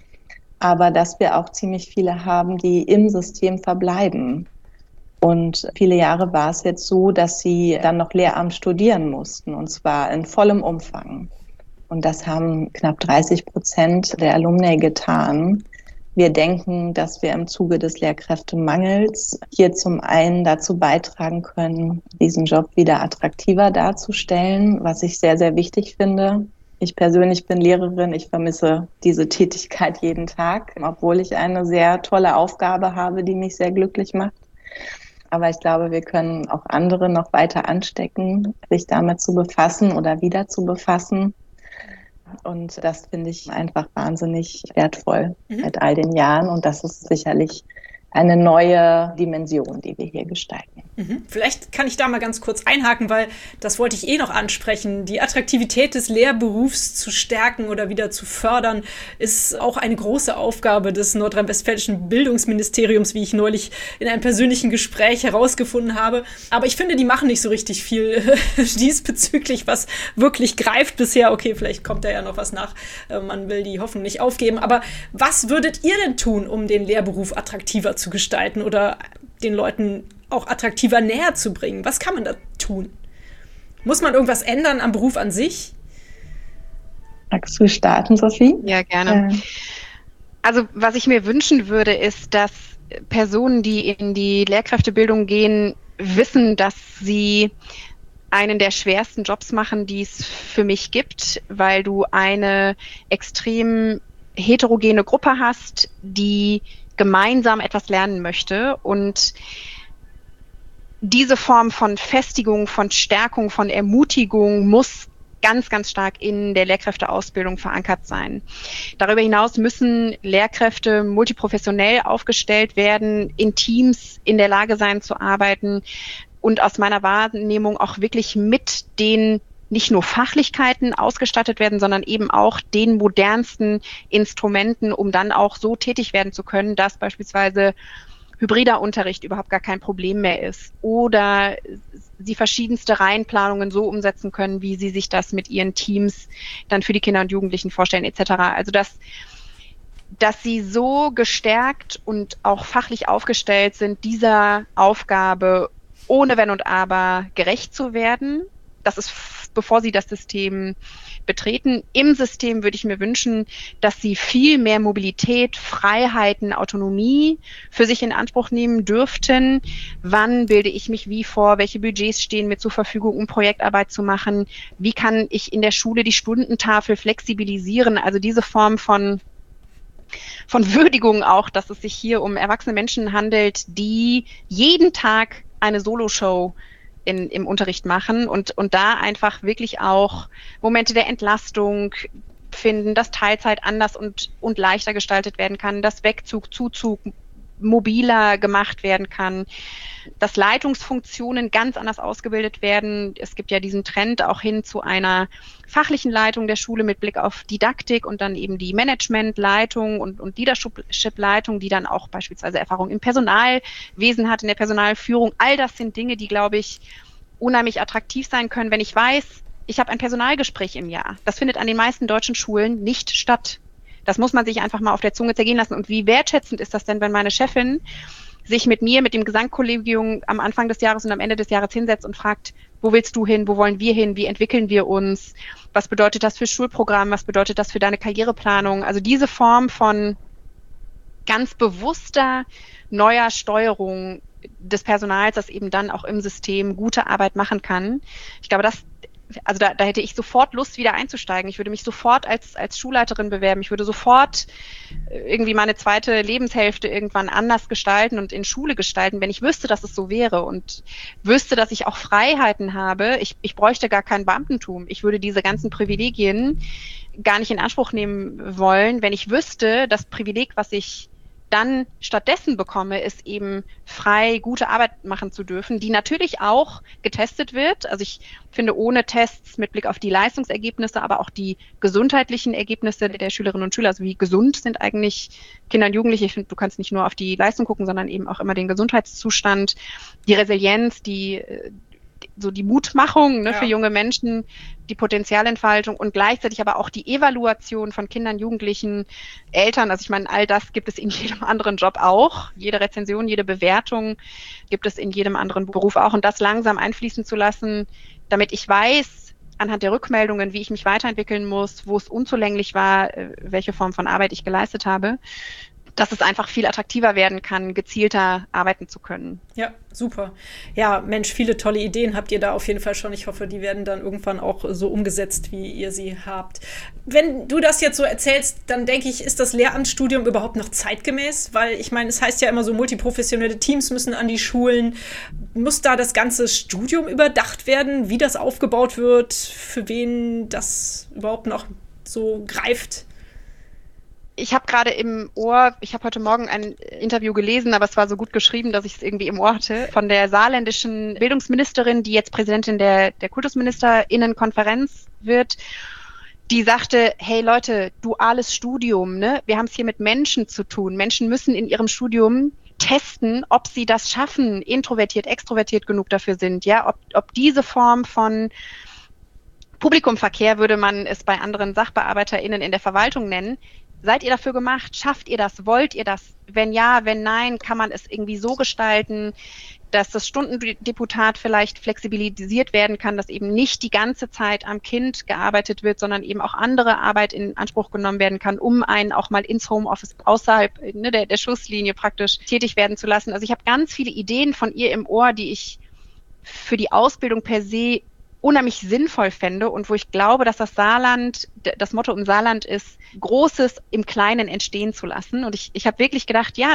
aber dass wir auch ziemlich viele haben, die im System verbleiben. Und viele Jahre war es jetzt so, dass sie dann noch Lehramt studieren mussten, und zwar in vollem Umfang. Und das haben knapp dreißig Prozent der Alumni getan. Wir denken, dass wir im Zuge des Lehrkräftemangels hier zum einen dazu beitragen können, diesen Job wieder attraktiver darzustellen, was ich sehr, sehr wichtig finde. Ich persönlich bin Lehrerin, ich vermisse diese Tätigkeit jeden Tag, obwohl ich eine sehr tolle Aufgabe habe, die mich sehr glücklich macht. Aber ich glaube, wir können auch andere noch weiter anstecken, sich damit zu befassen oder wieder zu befassen. Und das finde ich einfach wahnsinnig wertvoll mhm. mit all den Jahren. Und das ist sicherlich eine neue Dimension, die wir hier gestalten. Mhm. Vielleicht kann ich da mal ganz kurz einhaken, weil das wollte ich eh noch ansprechen. Die Attraktivität des Lehrberufs zu stärken oder wieder zu fördern, ist auch eine große Aufgabe des nordrhein-westfälischen Bildungsministeriums, wie ich neulich in einem persönlichen Gespräch herausgefunden habe. Aber ich finde, die machen nicht so richtig viel diesbezüglich, was wirklich greift bisher. Okay, vielleicht kommt da ja noch was nach. Man will die Hoffnung nicht aufgeben. Aber was würdet ihr denn tun, um den Lehrberuf attraktiver zu gestalten oder den Leuten auch attraktiver näher zu bringen? Was kann man da tun? Muss man irgendwas ändern am Beruf an sich? Magst du starten, Sophie? Ja, gerne. Äh. Also was ich mir wünschen würde, ist, dass Personen, die in die Lehrkräftebildung gehen, wissen, dass sie einen der schwersten Jobs machen, die es für mich gibt, weil du eine extrem heterogene Gruppe hast, die gemeinsam etwas lernen möchte, und diese Form von Festigung, von Stärkung, von Ermutigung muss ganz, ganz stark in der Lehrkräfteausbildung verankert sein. Darüber hinaus müssen Lehrkräfte multiprofessionell aufgestellt werden, in Teams in der Lage sein zu arbeiten und aus meiner Wahrnehmung auch wirklich mit den nicht nur Fachlichkeiten ausgestattet werden, sondern eben auch den modernsten Instrumenten, um dann auch so tätig werden zu können, dass beispielsweise hybrider Unterricht überhaupt gar kein Problem mehr ist oder sie verschiedenste Reihenplanungen so umsetzen können, wie sie sich das mit ihren Teams dann für die Kinder und Jugendlichen vorstellen et cetera. Also dass, dass sie so gestärkt und auch fachlich aufgestellt sind, dieser Aufgabe ohne Wenn und Aber gerecht zu werden. Das ist, bevor sie das System betreten. Im System würde ich mir wünschen, dass sie viel mehr Mobilität, Freiheiten, Autonomie für sich in Anspruch nehmen dürften. Wann bilde ich mich wie vor? Welche Budgets stehen mir zur Verfügung, um Projektarbeit zu machen? Wie kann ich in der Schule die Stundentafel flexibilisieren? Also diese Form von von Würdigung auch, dass es sich hier um erwachsene Menschen handelt, die jeden Tag eine Soloshow In, im Unterricht machen und, und da einfach wirklich auch Momente der Entlastung finden, dass Teilzeit anders und, und leichter gestaltet werden kann, dass Wegzug, Zuzug mobiler gemacht werden kann, dass Leitungsfunktionen ganz anders ausgebildet werden. Es gibt ja diesen Trend auch hin zu einer fachlichen Leitung der Schule mit Blick auf Didaktik und dann eben die Managementleitung und, und Leadership-Leitung, die dann auch beispielsweise Erfahrung im Personalwesen hat, in der Personalführung. All das sind Dinge, die, glaube ich, unheimlich attraktiv sein können, wenn ich weiß, ich habe ein Personalgespräch im Jahr. Das findet an den meisten deutschen Schulen nicht statt. Das muss man sich einfach mal auf der Zunge zergehen lassen. Und wie wertschätzend ist das denn, wenn meine Chefin sich mit mir, mit dem Gesamtkollegium am Anfang des Jahres und am Ende des Jahres hinsetzt und fragt, wo willst du hin, wo wollen wir hin, wie entwickeln wir uns, was bedeutet das für Schulprogramm, was bedeutet das für deine Karriereplanung. Also diese Form von ganz bewusster neuer Steuerung des Personals, das eben dann auch im System gute Arbeit machen kann. Ich glaube, das Also da, da hätte ich sofort Lust, wieder einzusteigen. Ich würde mich sofort als, als Schulleiterin bewerben. Ich würde sofort irgendwie meine zweite Lebenshälfte irgendwann anders gestalten und in Schule gestalten, wenn ich wüsste, dass es so wäre und wüsste, dass ich auch Freiheiten habe. Ich, ich bräuchte gar kein Beamtentum. Ich würde diese ganzen Privilegien gar nicht in Anspruch nehmen wollen, wenn ich wüsste, das Privileg, was ich dann stattdessen bekomme, ist eben frei gute Arbeit machen zu dürfen, die natürlich auch getestet wird. Also ich finde, ohne Tests mit Blick auf die Leistungsergebnisse, aber auch die gesundheitlichen Ergebnisse der Schülerinnen und Schüler, also wie gesund sind eigentlich Kinder und Jugendliche. Ich finde, du kannst nicht nur auf die Leistung gucken, sondern eben auch immer den Gesundheitszustand, die Resilienz, die so die Mutmachung ne, ja. für junge Menschen, die Potenzialentfaltung und gleichzeitig aber auch die Evaluation von Kindern, Jugendlichen, Eltern. Also ich meine, all das gibt es in jedem anderen Job auch. Jede Rezension, jede Bewertung gibt es in jedem anderen Beruf auch. Und das langsam einfließen zu lassen, damit ich weiß, anhand der Rückmeldungen, wie ich mich weiterentwickeln muss, wo es unzulänglich war, welche Form von Arbeit ich geleistet habe, dass es einfach viel attraktiver werden kann, gezielter arbeiten zu können. Ja, super. Ja, Mensch, viele tolle Ideen habt ihr da auf jeden Fall schon. Ich hoffe, die werden dann irgendwann auch so umgesetzt, wie ihr sie habt. Wenn du das jetzt so erzählst, dann denke ich, ist das Lehramtsstudium überhaupt noch zeitgemäß? Weil ich meine, es heißt ja immer so, multiprofessionelle Teams müssen an die Schulen. Muss da das ganze Studium überdacht werden, wie das aufgebaut wird, für wen das überhaupt noch so greift? Ich habe gerade im Ohr, ich habe heute Morgen ein Interview gelesen, aber es war so gut geschrieben, dass ich es irgendwie im Ohr hatte, von der saarländischen Bildungsministerin, die jetzt Präsidentin der, der Kultusministerinnenkonferenz wird, die sagte, hey Leute, duales Studium, ne? Wir haben es hier mit Menschen zu tun. Menschen müssen in ihrem Studium testen, ob sie das schaffen, introvertiert, extrovertiert genug dafür sind, ja, ob, ob diese Form von Publikumverkehr, würde man es bei anderen SachbearbeiterInnen in der Verwaltung nennen. Seid ihr dafür gemacht? Schafft ihr das? Wollt ihr das? Wenn ja, wenn nein, kann man es irgendwie so gestalten, dass das Stundendeputat vielleicht flexibilisiert werden kann, dass eben nicht die ganze Zeit am Kind gearbeitet wird, sondern eben auch andere Arbeit in Anspruch genommen werden kann, um einen auch mal ins Homeoffice außerhalb ne, der, der Schusslinie praktisch tätig werden zu lassen. Also ich habe ganz viele Ideen von ihr im Ohr, die ich für die Ausbildung per se unheimlich sinnvoll fände und wo ich glaube, dass das Saarland, das Motto im Saarland ist, Großes im Kleinen entstehen zu lassen. Und ich, ich habe wirklich gedacht, ja,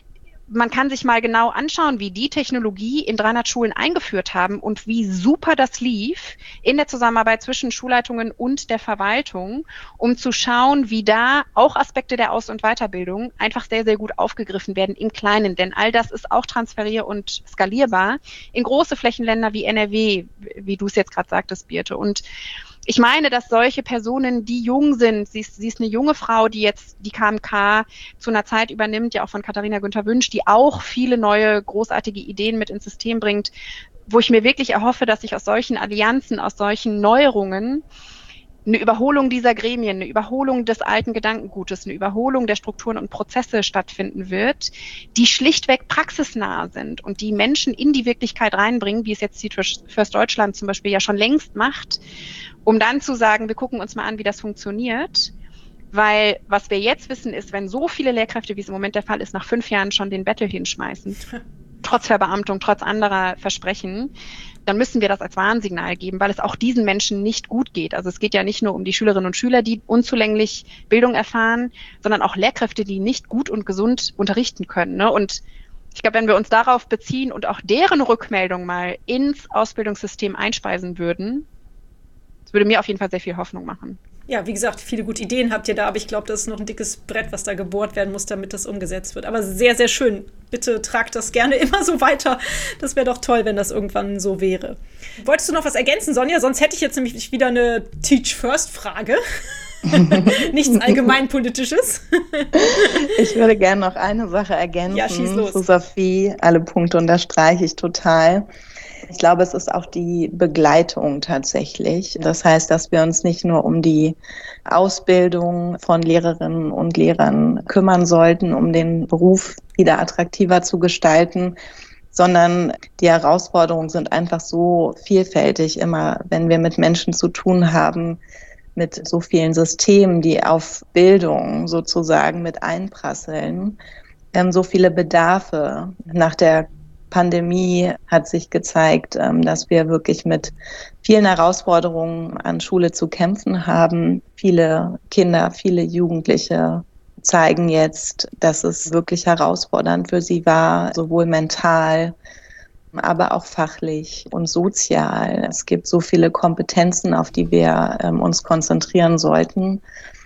man kann sich mal genau anschauen, wie die Technologie in dreihundert Schulen eingeführt haben und wie super das lief in der Zusammenarbeit zwischen Schulleitungen und der Verwaltung, um zu schauen, wie da auch Aspekte der Aus- und Weiterbildung einfach sehr, sehr gut aufgegriffen werden im Kleinen. Denn all das ist auch transferier- und skalierbar in große Flächenländer wie N R W, wie du es jetzt gerade sagtest, Birte. Und ich meine, dass solche Personen, die jung sind, sie ist, sie ist eine junge Frau, die jetzt die K M K zu einer Zeit übernimmt, ja auch von Katharina Günther-Wünsch, die auch viele neue, großartige Ideen mit ins System bringt, wo ich mir wirklich erhoffe, dass sich aus solchen Allianzen, aus solchen Neuerungen eine Überholung dieser Gremien, eine Überholung des alten Gedankengutes, eine Überholung der Strukturen und Prozesse stattfinden wird, die schlichtweg praxisnah sind und die Menschen in die Wirklichkeit reinbringen, wie es jetzt Teach First Deutschland zum Beispiel ja schon längst macht, um dann zu sagen, wir gucken uns mal an, wie das funktioniert. Weil was wir jetzt wissen ist, wenn so viele Lehrkräfte, wie es im Moment der Fall ist, nach fünf Jahren schon den Bettel hinschmeißen, trotz Verbeamtung, trotz anderer Versprechen, dann müssen wir das als Warnsignal geben, weil es auch diesen Menschen nicht gut geht. Also es geht ja nicht nur um die Schülerinnen und Schüler, die unzulänglich Bildung erfahren, sondern auch Lehrkräfte, die nicht gut und gesund unterrichten können. Ne? Und ich glaube, wenn wir uns darauf beziehen und auch deren Rückmeldung mal ins Ausbildungssystem einspeisen würden, das würde mir auf jeden Fall sehr viel Hoffnung machen. Ja, wie gesagt, viele gute Ideen habt ihr da, aber ich glaube, das ist noch ein dickes Brett, was da gebohrt werden muss, damit das umgesetzt wird. Aber sehr, sehr schön. Bitte tragt das gerne immer so weiter. Das wäre doch toll, wenn das irgendwann so wäre. Wolltest du noch was ergänzen, Sonja? Sonst hätte ich jetzt nämlich wieder eine Teach-First-Frage. Nichts Allgemeinpolitisches. Ich würde gerne noch eine Sache ergänzen. Ja, schieß los. Zu Sophie, alle Punkte unterstreiche ich total. Ich glaube, es ist auch die Begleitung tatsächlich. Das heißt, dass wir uns nicht nur um die Ausbildung von Lehrerinnen und Lehrern kümmern sollten, um den Beruf wieder attraktiver zu gestalten, sondern die Herausforderungen sind einfach so vielfältig, immer wenn wir mit Menschen zu tun haben, mit so vielen Systemen, die auf Bildung sozusagen mit einprasseln, ähm, so viele Bedarfe. Nach der Pandemie hat sich gezeigt, ähm, dass wir wirklich mit vielen Herausforderungen an Schule zu kämpfen haben. Viele Kinder, viele Jugendliche zeigen jetzt, dass es wirklich herausfordernd für sie war, sowohl mental, aber auch fachlich und sozial. Es gibt so viele Kompetenzen, auf die wir ähm, uns konzentrieren sollten.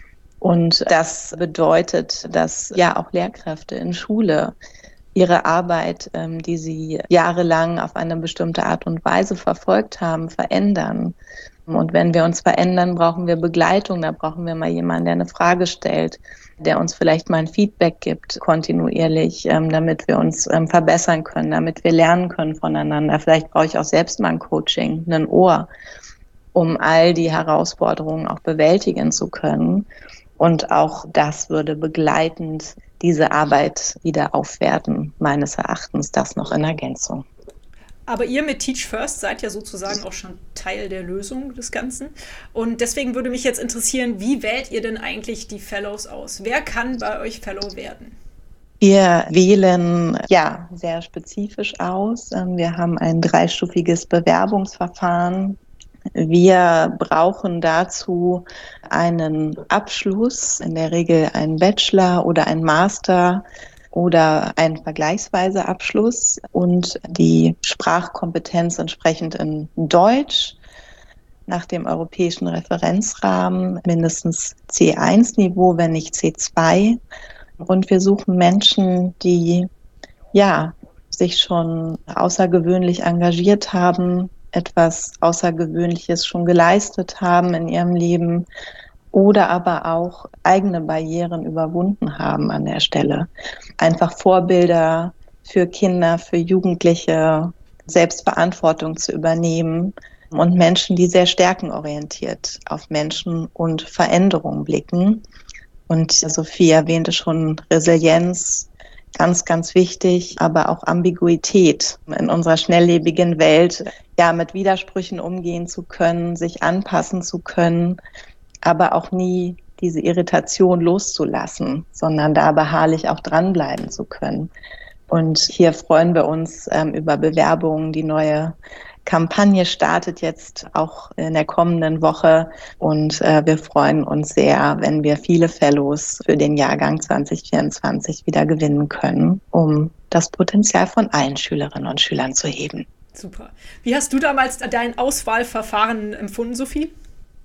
Und das bedeutet, dass ja auch Lehrkräfte in Schule ihre Arbeit, ähm, die sie jahrelang auf eine bestimmte Art und Weise verfolgt haben, verändern. Und wenn wir uns verändern, brauchen wir Begleitung. Da brauchen wir mal jemanden, der eine Frage stellt, der uns vielleicht mal ein Feedback gibt, kontinuierlich, ähm, damit wir uns ähm, verbessern können, damit wir lernen können voneinander. Vielleicht brauche ich auch selbst mal ein Coaching, ein Ohr, um all die Herausforderungen auch bewältigen zu können. Und auch das würde begleitend diese Arbeit wieder aufwerten, meines Erachtens, das noch in Ergänzung. Aber ihr mit Teach First seid ja sozusagen auch schon Teil der Lösung des Ganzen. Und deswegen würde mich jetzt interessieren, wie wählt ihr denn eigentlich die Fellows aus? Wer kann bei euch Fellow werden? Wir wählen ja sehr spezifisch aus. Wir haben ein dreistufiges Bewerbungsverfahren. Wir brauchen dazu einen Abschluss, in der Regel einen Bachelor oder einen Master oder einen vergleichsweise Abschluss und die Sprachkompetenz entsprechend in Deutsch nach dem europäischen Referenzrahmen mindestens C eins Niveau, wenn nicht C zwei. Und wir suchen Menschen, die ja sich schon außergewöhnlich engagiert haben, etwas Außergewöhnliches schon geleistet haben in ihrem Leben oder aber auch eigene Barrieren überwunden haben an der Stelle. Einfach Vorbilder für Kinder, für Jugendliche, Selbstverantwortung zu übernehmen und Menschen, die sehr stärkenorientiert auf Menschen und Veränderungen blicken. Und Sophie erwähnte schon Resilienz, ganz, ganz wichtig, aber auch Ambiguität in unserer schnelllebigen Welt, ja, mit Widersprüchen umgehen zu können, sich anpassen zu können, aber auch nie diese Irritation loszulassen, sondern da beharrlich auch dranbleiben zu können. Und hier freuen wir uns ähm, über Bewerbungen. Die neue Kampagne startet jetzt auch in der kommenden Woche und äh, wir freuen uns sehr, wenn wir viele Fellows für den Jahrgang zwanzig vierundzwanzig wieder gewinnen können, um das Potenzial von allen Schülerinnen und Schülern zu heben. Super. Wie hast du damals dein Auswahlverfahren empfunden, Sophie?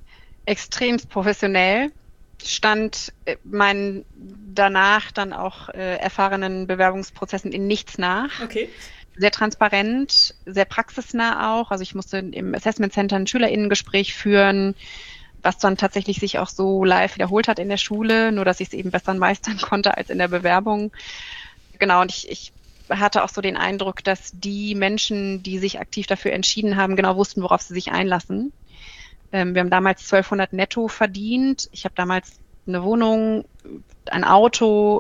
Extremst professionell. Stand meinen danach dann auch äh, erfahrenen Bewerbungsprozessen in nichts nach. Okay. Sehr transparent, sehr praxisnah auch. Also ich musste im Assessment Center ein SchülerInnengespräch führen, was dann tatsächlich sich auch so live wiederholt hat in der Schule, nur dass ich es eben besser meistern konnte als in der Bewerbung. Genau, und ich, ich hatte auch so den Eindruck, dass die Menschen, die sich aktiv dafür entschieden haben, genau wussten, worauf sie sich einlassen. Ähm, wir haben damals zwölfhundert netto verdient. Ich habe damals eine Wohnung, ein Auto,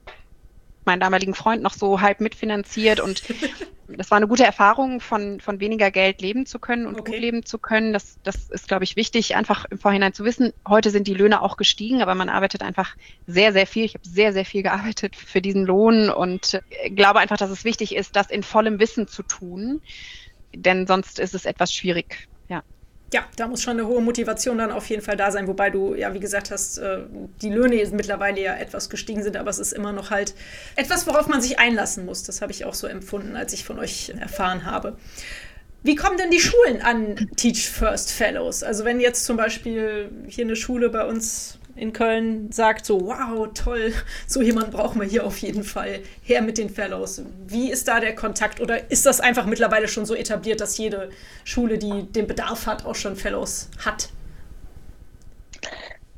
meinen damaligen Freund noch so halb mitfinanziert und das war eine gute Erfahrung, von, von weniger Geld leben zu können und okay. gut leben zu können. Das, das ist, glaube ich, wichtig, einfach im Vorhinein zu wissen. Heute sind die Löhne auch gestiegen, aber man arbeitet einfach sehr, sehr viel. Ich habe sehr, sehr viel gearbeitet für diesen Lohn und glaube einfach, dass es wichtig ist, das in vollem Wissen zu tun, denn sonst ist es etwas schwierig. Ja. Ja, da muss schon eine hohe Motivation dann auf jeden Fall da sein, wobei du, ja, wie gesagt hast, die Löhne mittlerweile ja etwas gestiegen sind, aber es ist immer noch halt etwas, worauf man sich einlassen muss. Das habe ich auch so empfunden, als ich von euch erfahren habe. Wie kommen denn die Schulen an Teach First Fellows? Also wenn jetzt zum Beispiel hier eine Schule bei uns in Köln sagt so, wow, toll, so jemanden brauchen wir hier auf jeden Fall, her mit den Fellows. Wie ist da der Kontakt oder ist das einfach mittlerweile schon so etabliert, dass jede Schule, die den Bedarf hat, auch schon Fellows hat?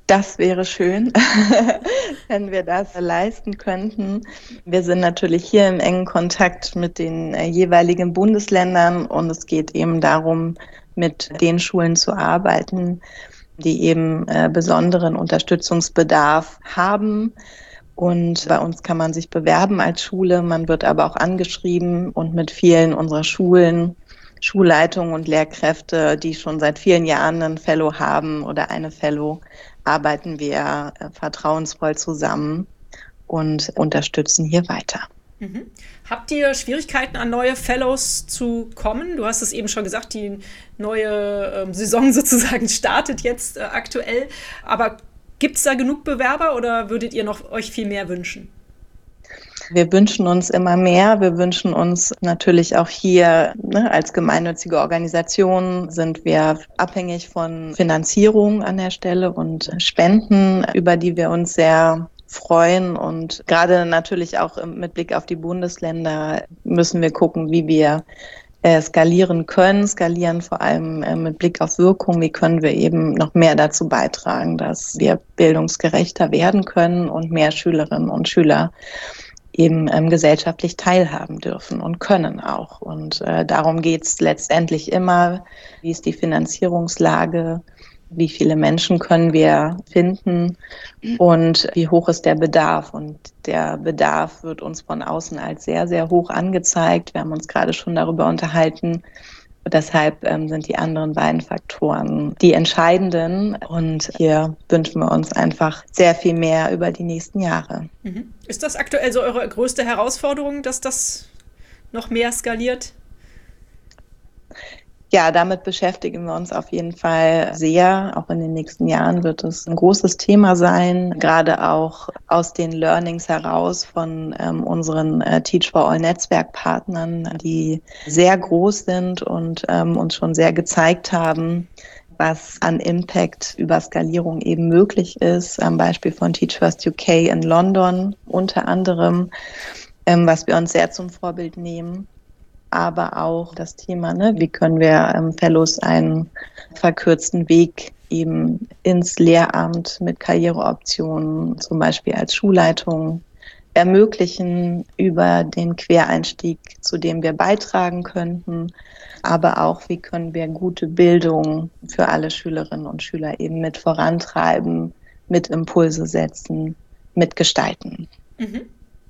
Das wäre schön, wenn wir das leisten könnten. Wir sind natürlich hier im engen Kontakt mit den äh, jeweiligen Bundesländern und es geht eben darum, mit den Schulen zu arbeiten, die eben äh, besonderen Unterstützungsbedarf haben. Und bei uns kann man sich bewerben als Schule, man wird aber auch angeschrieben und mit vielen unserer Schulen, Schulleitungen und Lehrkräfte, die schon seit vielen Jahren einen Fellow haben oder eine Fellow, arbeiten wir äh, vertrauensvoll zusammen und unterstützen hier weiter. Mhm. Habt ihr Schwierigkeiten, an neue Fellows zu kommen? Du hast es eben schon gesagt, die neue ähm, Saison sozusagen startet jetzt äh, aktuell. Aber gibt es da genug Bewerber oder würdet ihr noch euch viel mehr wünschen? Wir wünschen uns immer mehr. Wir wünschen uns natürlich auch hier, ne, als gemeinnützige Organisation sind wir abhängig von Finanzierung an der Stelle und Spenden, über die wir uns sehr freuen. Und gerade natürlich auch mit Blick auf die Bundesländer müssen wir gucken, wie wir äh, skalieren können, skalieren vor allem äh, mit Blick auf Wirkung. Wie können wir eben noch mehr dazu beitragen, dass wir bildungsgerechter werden können und mehr Schülerinnen und Schüler eben ähm, gesellschaftlich teilhaben dürfen und können auch. Und äh, darum geht es letztendlich immer, wie ist die Finanzierungslage, wie viele Menschen können wir finden und wie hoch ist der Bedarf. Und der Bedarf wird uns von außen als sehr, sehr hoch angezeigt. Wir haben uns gerade schon darüber unterhalten. Deshalb ähm, sind die anderen beiden Faktoren die entscheidenden. Und hier wünschen wir uns einfach sehr viel mehr über die nächsten Jahre. Mhm. Ist das aktuell so eure größte Herausforderung, dass das noch mehr skaliert? Ja, damit beschäftigen wir uns auf jeden Fall sehr. Auch in den nächsten Jahren wird es ein großes Thema sein, gerade auch aus den Learnings heraus von ähm, unseren äh, Teach for All Netzwerkpartnern, die sehr groß sind und ähm, uns schon sehr gezeigt haben, was an Impact über Skalierung eben möglich ist. Am Beispiel von Teach First U K in London unter anderem, ähm, was wir uns sehr zum Vorbild nehmen. Aber auch das Thema, ne, wie können wir ähm, Fellows einen verkürzten Weg eben ins Lehramt mit Karriereoptionen, zum Beispiel als Schulleitung, ermöglichen über den Quereinstieg, zu dem wir beitragen könnten. Aber auch, wie können wir gute Bildung für alle Schülerinnen und Schüler eben mit vorantreiben, mit Impulse setzen, mitgestalten. Mhm.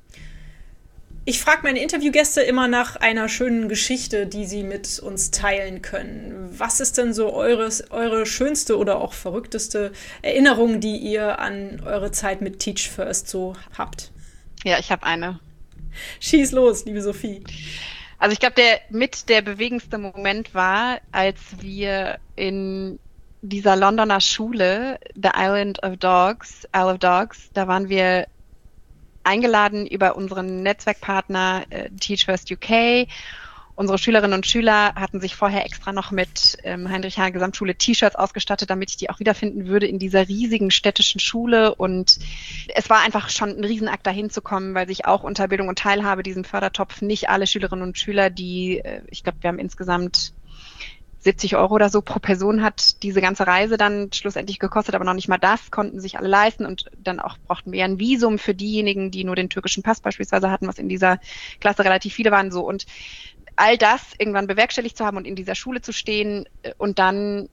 Ich frage meine Interviewgäste immer nach einer schönen Geschichte, die sie mit uns teilen können. Was ist denn so eures, eure schönste oder auch verrückteste Erinnerung, die ihr an eure Zeit mit Teach First so habt? Ja, ich habe eine. Schieß los, liebe Sophie. Also ich glaube, der mit der bewegendste Moment war, als wir in dieser Londoner Schule, The Island of Dogs, Isle of Dogs, da waren wir eingeladen über unseren Netzwerkpartner äh, Teach First U K. Unsere Schülerinnen und Schüler hatten sich vorher extra noch mit ähm, Heinrich-Heine Gesamtschule T-Shirts ausgestattet, damit ich die auch wiederfinden würde in dieser riesigen städtischen Schule. Und es war einfach schon ein Riesenakt, da hinzukommen, weil sich auch unter Bildung und Teilhabe, diesem Fördertopf, nicht alle Schülerinnen und Schüler, die, äh, ich glaube, wir haben insgesamt siebzig Euro oder so pro Person hat diese ganze Reise dann schlussendlich gekostet, aber noch nicht mal das konnten sich alle leisten und dann auch brauchten wir ein Visum für diejenigen, die nur den türkischen Pass beispielsweise hatten, was in dieser Klasse relativ viele waren, so. Und all das irgendwann bewerkstelligt zu haben und in dieser Schule zu stehen und dann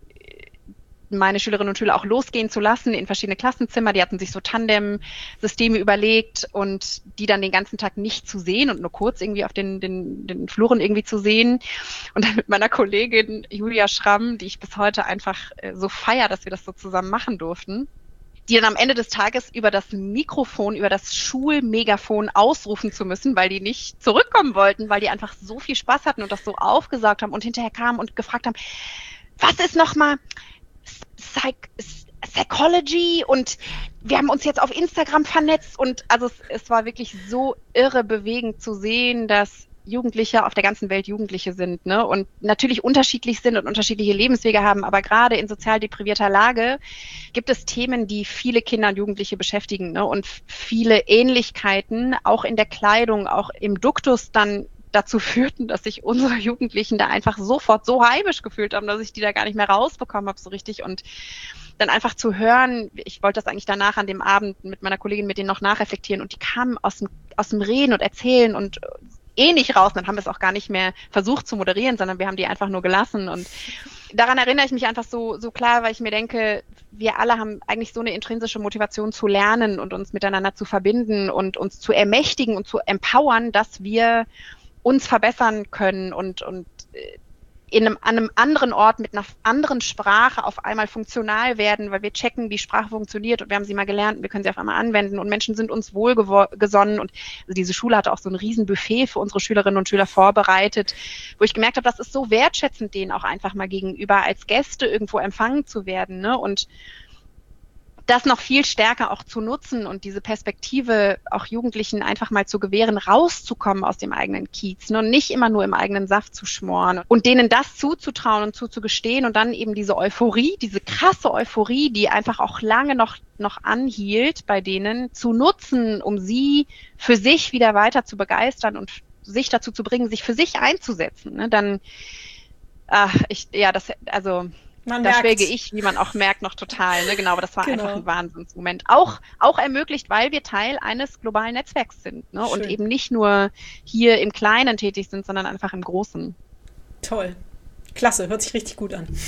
meine Schülerinnen und Schüler auch losgehen zu lassen in verschiedene Klassenzimmer. Die hatten sich so Tandem-Systeme überlegt und die dann den ganzen Tag nicht zu sehen und nur kurz irgendwie auf den, den, den Fluren irgendwie zu sehen. Und dann mit meiner Kollegin Julia Schramm, die ich bis heute einfach so feiere, dass wir das so zusammen machen durften, die dann am Ende des Tages über das Mikrofon, über das Schulmegafon ausrufen zu müssen, weil die nicht zurückkommen wollten, weil die einfach so viel Spaß hatten und das so aufgesaugt haben und hinterher kamen und gefragt haben, was ist nochmal Psych- Psychology und wir haben uns jetzt auf Instagram vernetzt und also es, es war wirklich so irre bewegend zu sehen, dass Jugendliche auf der ganzen Welt Jugendliche sind, ne, und natürlich unterschiedlich sind und unterschiedliche Lebenswege haben, aber gerade in sozial deprivierter Lage gibt es Themen, die viele Kinder und Jugendliche beschäftigen, ne, und viele Ähnlichkeiten, auch in der Kleidung, auch im Duktus dann dazu führten, dass sich unsere Jugendlichen da einfach sofort so heimisch gefühlt haben, dass ich die da gar nicht mehr rausbekommen habe so richtig und dann einfach zu hören, ich wollte das eigentlich danach an dem Abend mit meiner Kollegin mit denen noch nachreflektieren und die kamen aus dem, aus dem Reden und Erzählen und eh nicht raus, dann haben wir es auch gar nicht mehr versucht zu moderieren, sondern wir haben die einfach nur gelassen und daran erinnere ich mich einfach so, so klar, weil ich mir denke, wir alle haben eigentlich so eine intrinsische Motivation zu lernen und uns miteinander zu verbinden und uns zu ermächtigen und zu empowern, dass wir uns verbessern können und, und in einem, an einem anderen Ort mit einer anderen Sprache auf einmal funktional werden, weil wir checken, wie Sprache funktioniert und wir haben sie mal gelernt und wir können sie auf einmal anwenden und Menschen sind uns wohlgesonnen und also diese Schule hatte auch so ein riesen Buffet für unsere Schülerinnen und Schüler vorbereitet, wo ich gemerkt habe, das ist so wertschätzend, denen auch einfach mal gegenüber als Gäste irgendwo empfangen zu werden, ne? Und das noch viel stärker auch zu nutzen und diese Perspektive auch Jugendlichen einfach mal zu gewähren, rauszukommen aus dem eigenen Kiez, ne? Und nicht immer nur im eigenen Saft zu schmoren und denen das zuzutrauen und zuzugestehen und dann eben diese Euphorie, diese krasse Euphorie, die einfach auch lange noch, noch anhielt bei denen, zu nutzen, um sie für sich wieder weiter zu begeistern und sich dazu zu bringen, sich für sich einzusetzen, ne? Dann, ach, ich, ja, das, also, Man da merkt. schwelge ich, wie man auch merkt, noch total. Ne? Genau, aber das war Genau. einfach ein Wahnsinnsmoment. Auch, auch ermöglicht, weil wir Teil eines globalen Netzwerks sind, ne? Und eben nicht nur hier im Kleinen tätig sind, sondern einfach im Großen. Toll. Klasse, hört sich richtig gut an.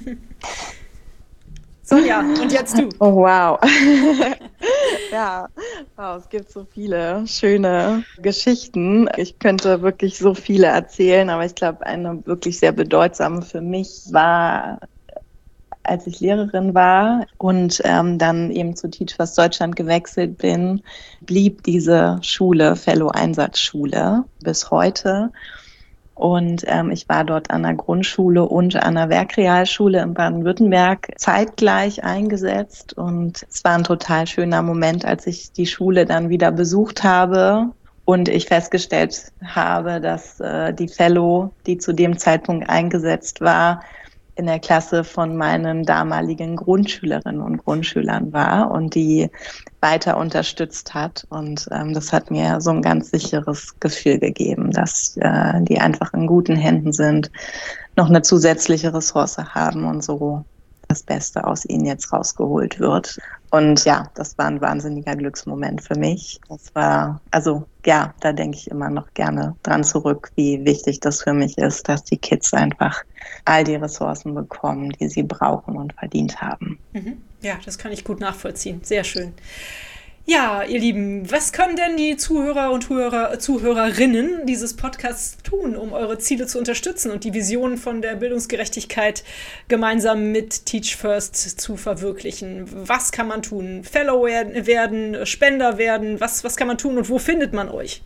Sonja, und jetzt du. Oh, wow. Ja, wow, es gibt so viele schöne Geschichten. Ich könnte wirklich so viele erzählen, aber ich glaube, eine wirklich sehr bedeutsame für mich war, als ich Lehrerin war und ähm, dann eben zu Teach First Deutschland gewechselt bin, blieb diese Schule, Fellow-Einsatzschule, bis heute. Und ähm, ich war dort an der Grundschule und an der Werkrealschule in Baden-Württemberg zeitgleich eingesetzt. Und es war ein total schöner Moment, als ich die Schule dann wieder besucht habe und ich festgestellt habe, dass äh, die Fellow, die zu dem Zeitpunkt eingesetzt war, in der Klasse von meinen damaligen Grundschülerinnen und Grundschülern war und die weiter unterstützt hat. Und ähm, das hat mir so ein ganz sicheres Gefühl gegeben, dass äh, die einfach in guten Händen sind, noch eine zusätzliche Ressource haben und so das Beste aus ihnen jetzt rausgeholt wird. Und ja, das war ein wahnsinniger Glücksmoment für mich. Das war, also ja, da denke ich immer noch gerne dran zurück, wie wichtig das für mich ist, dass die Kids einfach all die Ressourcen bekommen, die sie brauchen und verdient haben. Mhm. Ja, das kann ich gut nachvollziehen. Sehr schön. Ja, ihr Lieben, was können denn die Zuhörer und Zuhörer, Zuhörerinnen dieses Podcasts tun, um eure Ziele zu unterstützen und die Vision von der Bildungsgerechtigkeit gemeinsam mit Teach First zu verwirklichen? Was kann man tun? Fellow werden, Spender werden? Was, was kann man tun und wo findet man euch?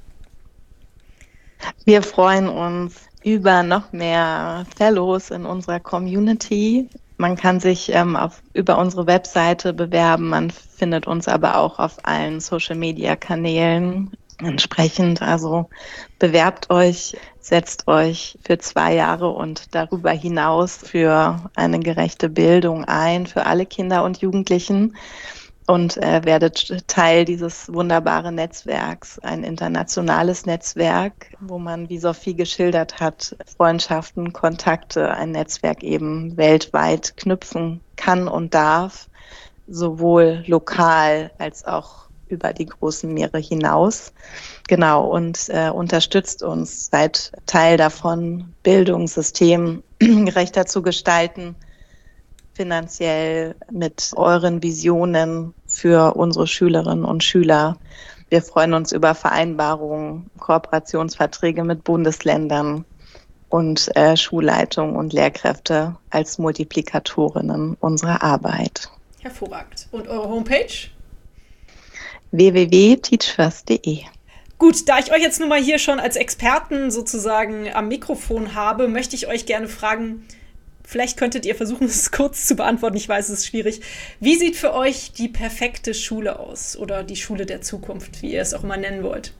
Wir freuen uns über noch mehr Fellows in unserer Community. Man kann sich ähm, auf, über unsere Webseite bewerben, man findet uns aber auch auf allen Social-Media-Kanälen entsprechend. Also bewerbt euch, setzt euch für zwei Jahre und darüber hinaus für eine gerechte Bildung ein, für alle Kinder und Jugendlichen und äh, werdet Teil dieses wunderbaren Netzwerks, ein internationales Netzwerk, wo man, wie Sophie geschildert hat, Freundschaften, Kontakte, ein Netzwerk eben weltweit knüpfen kann und darf, sowohl lokal als auch über die großen Meere hinaus. Genau, und äh, unterstützt uns, seid Teil davon, Bildungssystem gerechter zu gestalten, finanziell mit euren Visionen für unsere Schülerinnen und Schüler. Wir freuen uns über Vereinbarungen, Kooperationsverträge mit Bundesländern und äh, Schulleitung und Lehrkräfte als Multiplikatorinnen unserer Arbeit. Hervorragend. Und eure Homepage? w w w punkt teach first punkt d e. Gut, da ich euch jetzt nun mal hier schon als Experten sozusagen am Mikrofon habe, möchte ich euch gerne fragen, vielleicht könntet ihr versuchen, es kurz zu beantworten. Ich weiß, es ist schwierig. Wie sieht für euch die perfekte Schule aus? Oder die Schule der Zukunft, wie ihr es auch immer nennen wollt?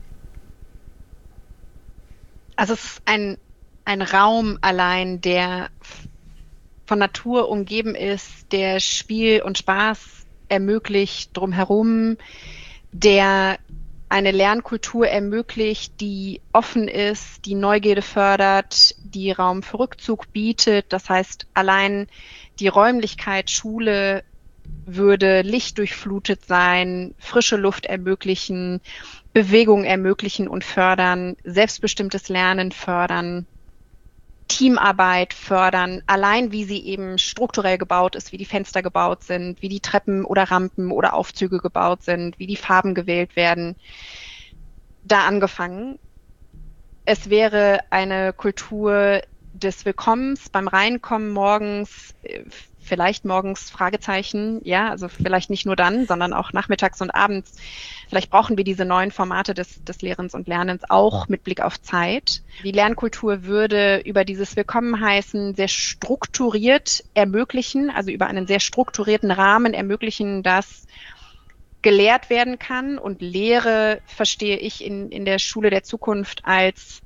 Also es ist ein, ein Raum allein, der von Natur umgeben ist, der Spiel und Spaß ermöglicht drumherum, der eine Lernkultur ermöglicht, die offen ist, die Neugierde fördert, die Raum für Rückzug bietet. Das heißt, allein die Räumlichkeit Schule würde lichtdurchflutet sein, frische Luft ermöglichen, Bewegung ermöglichen und fördern, selbstbestimmtes Lernen fördern, Teamarbeit fördern, allein wie sie eben strukturell gebaut ist, wie die Fenster gebaut sind, wie die Treppen oder Rampen oder Aufzüge gebaut sind, wie die Farben gewählt werden. Da angefangen. Es wäre eine Kultur des Willkommens beim Reinkommen morgens, vielleicht morgens Fragezeichen, ja, also vielleicht nicht nur dann, sondern auch nachmittags und abends. Vielleicht brauchen wir diese neuen Formate des, des Lehrens und Lernens auch mit Blick auf Zeit. Die Lernkultur würde über dieses Willkommenheißen sehr strukturiert ermöglichen, also über einen sehr strukturierten Rahmen ermöglichen, dass gelehrt werden kann. Und Lehre verstehe ich in, in der Schule der Zukunft als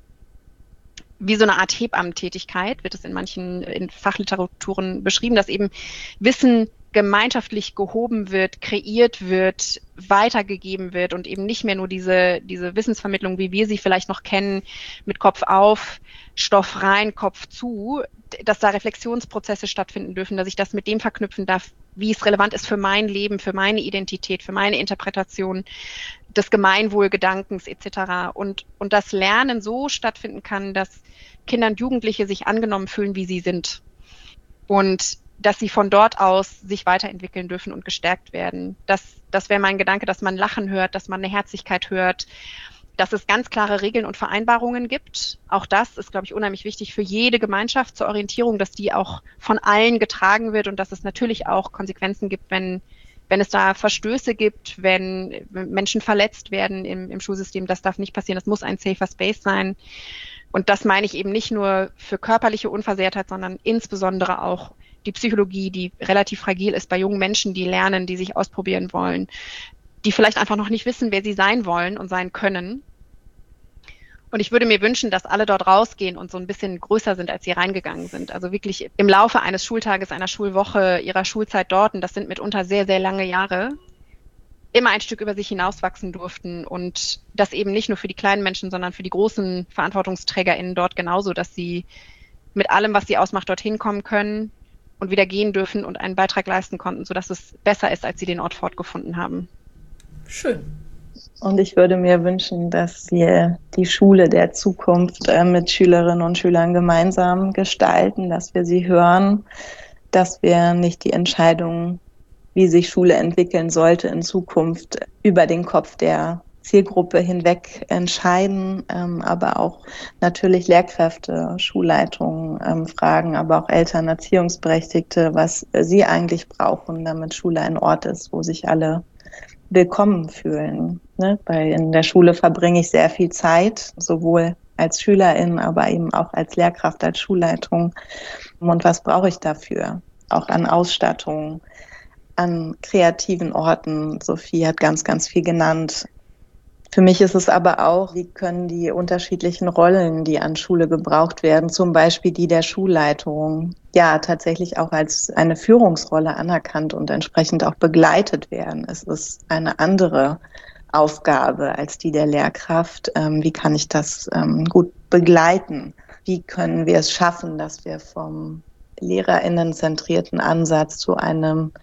wie so eine Art Hebammentätigkeit, wird es in manchen in Fachliteraturen beschrieben, dass eben Wissen gemeinschaftlich gehoben wird, kreiert wird, weitergegeben wird und eben nicht mehr nur diese, diese Wissensvermittlung, wie wir sie vielleicht noch kennen, mit Kopf auf, Stoff rein, Kopf zu, dass da Reflexionsprozesse stattfinden dürfen, dass ich das mit dem verknüpfen darf, wie es relevant ist für mein Leben, für meine Identität, für meine Interpretation des Gemeinwohlgedankens et cetera. Und, und das Lernen so stattfinden kann, dass Kinder und Jugendliche sich angenommen fühlen, wie sie sind. Und dass sie von dort aus sich weiterentwickeln dürfen und gestärkt werden. Das, das wäre mein Gedanke, dass man Lachen hört, dass man eine Herzlichkeit hört, dass es ganz klare Regeln und Vereinbarungen gibt. Auch das ist, glaube ich, unheimlich wichtig für jede Gemeinschaft zur Orientierung, dass die auch von allen getragen wird und dass es natürlich auch Konsequenzen gibt, wenn, wenn es da Verstöße gibt, wenn Menschen verletzt werden im, im Schulsystem. Das darf nicht passieren. Das muss ein safer Space sein. Und das meine ich eben nicht nur für körperliche Unversehrtheit, sondern insbesondere auch die Psychologie, die relativ fragil ist bei jungen Menschen, die lernen, die sich ausprobieren wollen, die vielleicht einfach noch nicht wissen, wer sie sein wollen und sein können. Und ich würde mir wünschen, dass alle dort rausgehen und so ein bisschen größer sind, als sie reingegangen sind. Also wirklich im Laufe eines Schultages, einer Schulwoche, ihrer Schulzeit dort, und das sind mitunter sehr, sehr lange Jahre, immer ein Stück über sich hinauswachsen durften. Und das eben nicht nur für die kleinen Menschen, sondern für die großen VerantwortungsträgerInnen dort genauso, dass sie mit allem, was sie ausmacht, dorthin kommen können und wieder gehen dürfen und einen Beitrag leisten konnten, sodass es besser ist, als sie den Ort fortgefunden haben. Schön. Und ich würde mir wünschen, dass wir die Schule der Zukunft äh, mit Schülerinnen und Schülern gemeinsam gestalten, dass wir sie hören, dass wir nicht die Entscheidung, wie sich Schule entwickeln sollte in Zukunft, über den Kopf der Zielgruppe hinweg entscheiden, ähm, aber auch natürlich Lehrkräfte, Schulleitungen ähm, fragen, aber auch Eltern, Erziehungsberechtigte, was sie eigentlich brauchen, damit Schule ein Ort ist, wo sich alle willkommen fühlen. Ne? Weil in der Schule verbringe ich sehr viel Zeit, sowohl als Schülerin, aber eben auch als Lehrkraft, als Schulleitung. Und was brauche ich dafür? Auch an Ausstattung, an kreativen Orten. Sophie hat ganz, ganz viel genannt. Für mich ist es aber auch, wie können die unterschiedlichen Rollen, die an Schule gebraucht werden, zum Beispiel die der Schulleitung, ja tatsächlich auch als eine Führungsrolle anerkannt und entsprechend auch begleitet werden. Es ist eine andere Aufgabe als die der Lehrkraft. Ähm, wie kann ich das ähm, gut begleiten? Wie können wir es schaffen, dass wir vom LehrerInnen-zentrierten Ansatz zu einem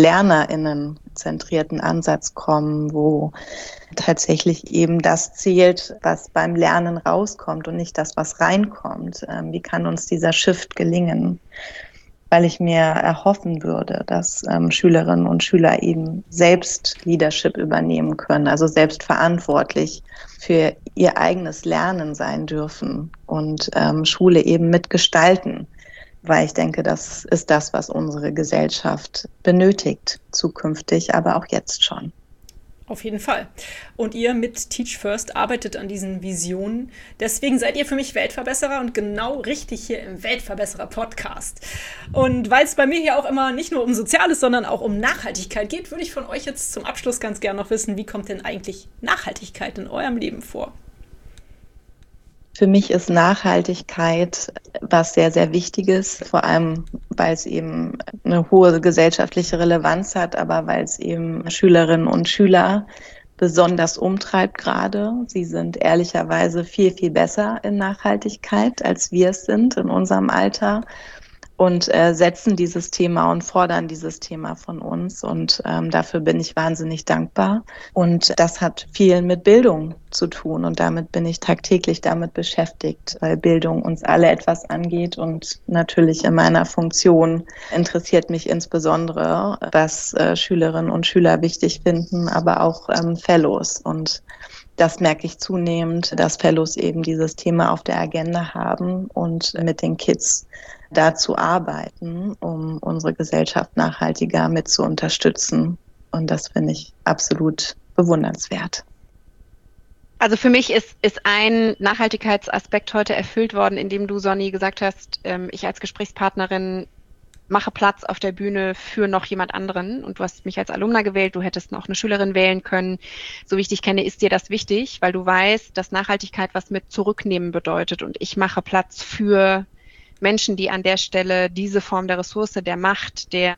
LernerInnen-zentrierten Ansatz kommen, wo tatsächlich eben das zählt, was beim Lernen rauskommt und nicht das, was reinkommt. Ähm, wie kann uns dieser Shift gelingen? Weil ich mir erhoffen würde, dass ähm, Schülerinnen und Schüler eben selbst Leadership übernehmen können, also selbst verantwortlich für ihr eigenes Lernen sein dürfen und ähm, Schule eben mitgestalten. Weil ich denke, das ist das, was unsere Gesellschaft benötigt, zukünftig, aber auch jetzt schon. Auf jeden Fall. Und ihr mit Teach First arbeitet an diesen Visionen. Deswegen seid ihr für mich Weltverbesserer und genau richtig hier im Weltverbesserer-Podcast. Und weil es bei mir hier auch immer nicht nur um Soziales, sondern auch um Nachhaltigkeit geht, würde ich von euch jetzt zum Abschluss ganz gerne noch wissen, wie kommt denn eigentlich Nachhaltigkeit in eurem Leben vor? Für mich ist Nachhaltigkeit was sehr, sehr Wichtiges, vor allem, weil es eben eine hohe gesellschaftliche Relevanz hat, aber weil es eben Schülerinnen und Schüler besonders umtreibt gerade. Sie sind ehrlicherweise viel, viel besser in Nachhaltigkeit, als wir es sind in unserem Alter. und äh, setzen dieses Thema und fordern dieses Thema von uns. Und ähm, dafür bin ich wahnsinnig dankbar. Und das hat viel mit Bildung zu tun. Und damit bin ich tagtäglich damit beschäftigt, weil Bildung uns alle etwas angeht. Und natürlich in meiner Funktion interessiert mich insbesondere, was äh, Schülerinnen und Schüler wichtig finden, aber auch ähm, Fellows. Und das merke ich zunehmend, dass Fellows eben dieses Thema auf der Agenda haben und mit den Kids dazu arbeiten, um unsere Gesellschaft nachhaltiger mit zu unterstützen. Und das finde ich absolut bewundernswert. Also für mich ist, ist ein Nachhaltigkeitsaspekt heute erfüllt worden, indem du, Sonny, gesagt hast, ähm, ich als Gesprächspartnerin mache Platz auf der Bühne für noch jemand anderen und du hast mich als Alumna gewählt, du hättest noch eine Schülerin wählen können. So wie ich dich kenne, ist dir das wichtig, weil du weißt, dass Nachhaltigkeit was mit Zurücknehmen bedeutet und ich mache Platz für Menschen, die an der Stelle diese Form der Ressource, der Macht, der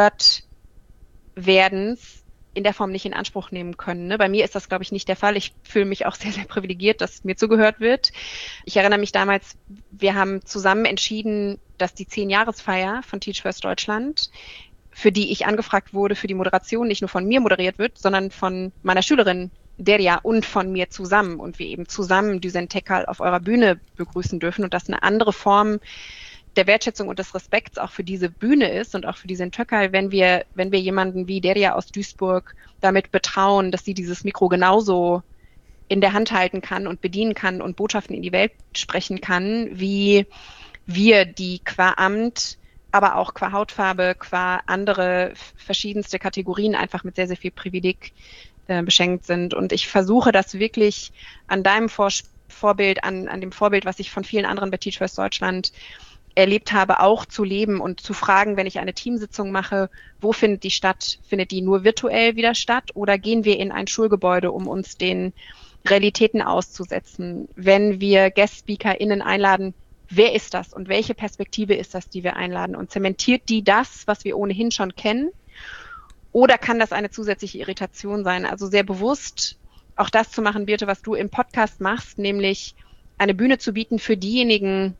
Gehörtwerdens in der Form nicht in Anspruch nehmen können. Ne? Bei mir ist das, glaube ich, nicht der Fall. Ich fühle mich auch sehr, sehr privilegiert, dass mir zugehört wird. Ich erinnere mich damals, wir haben zusammen entschieden, dass die Zehn-Jahresfeier von Teach First Deutschland, für die ich angefragt wurde, für die Moderation nicht nur von mir moderiert wird, sondern von meiner Schülerin Derya und von mir zusammen und wir eben zusammen Düsen Tekal auf eurer Bühne begrüßen dürfen und das eine andere Form der Wertschätzung und des Respekts auch für diese Bühne ist und auch für Düsen Tekal, wenn wir, wenn wir jemanden wie Derya aus Duisburg damit betrauen, dass sie dieses Mikro genauso in der Hand halten kann und bedienen kann und Botschaften in die Welt sprechen kann, wie wir, die qua Amt, aber auch qua Hautfarbe, qua andere verschiedenste Kategorien einfach mit sehr, sehr viel Privileg beschenkt sind. Und ich versuche das wirklich an deinem Vor- Vorbild, an, an dem Vorbild, was ich von vielen anderen bei Teach First Deutschland erlebt habe, auch zu leben und zu fragen, wenn ich eine Teamsitzung mache, wo findet die statt? Findet die nur virtuell wieder statt oder gehen wir in ein Schulgebäude, um uns den Realitäten auszusetzen? Wenn wir Guest-SpeakerInnen einladen, wer ist das und welche Perspektive ist das, die wir einladen? Und zementiert die das, was wir ohnehin schon kennen? Oder kann das eine zusätzliche Irritation sein? Also sehr bewusst auch das zu machen, Birte, was du im Podcast machst, nämlich eine Bühne zu bieten für diejenigen,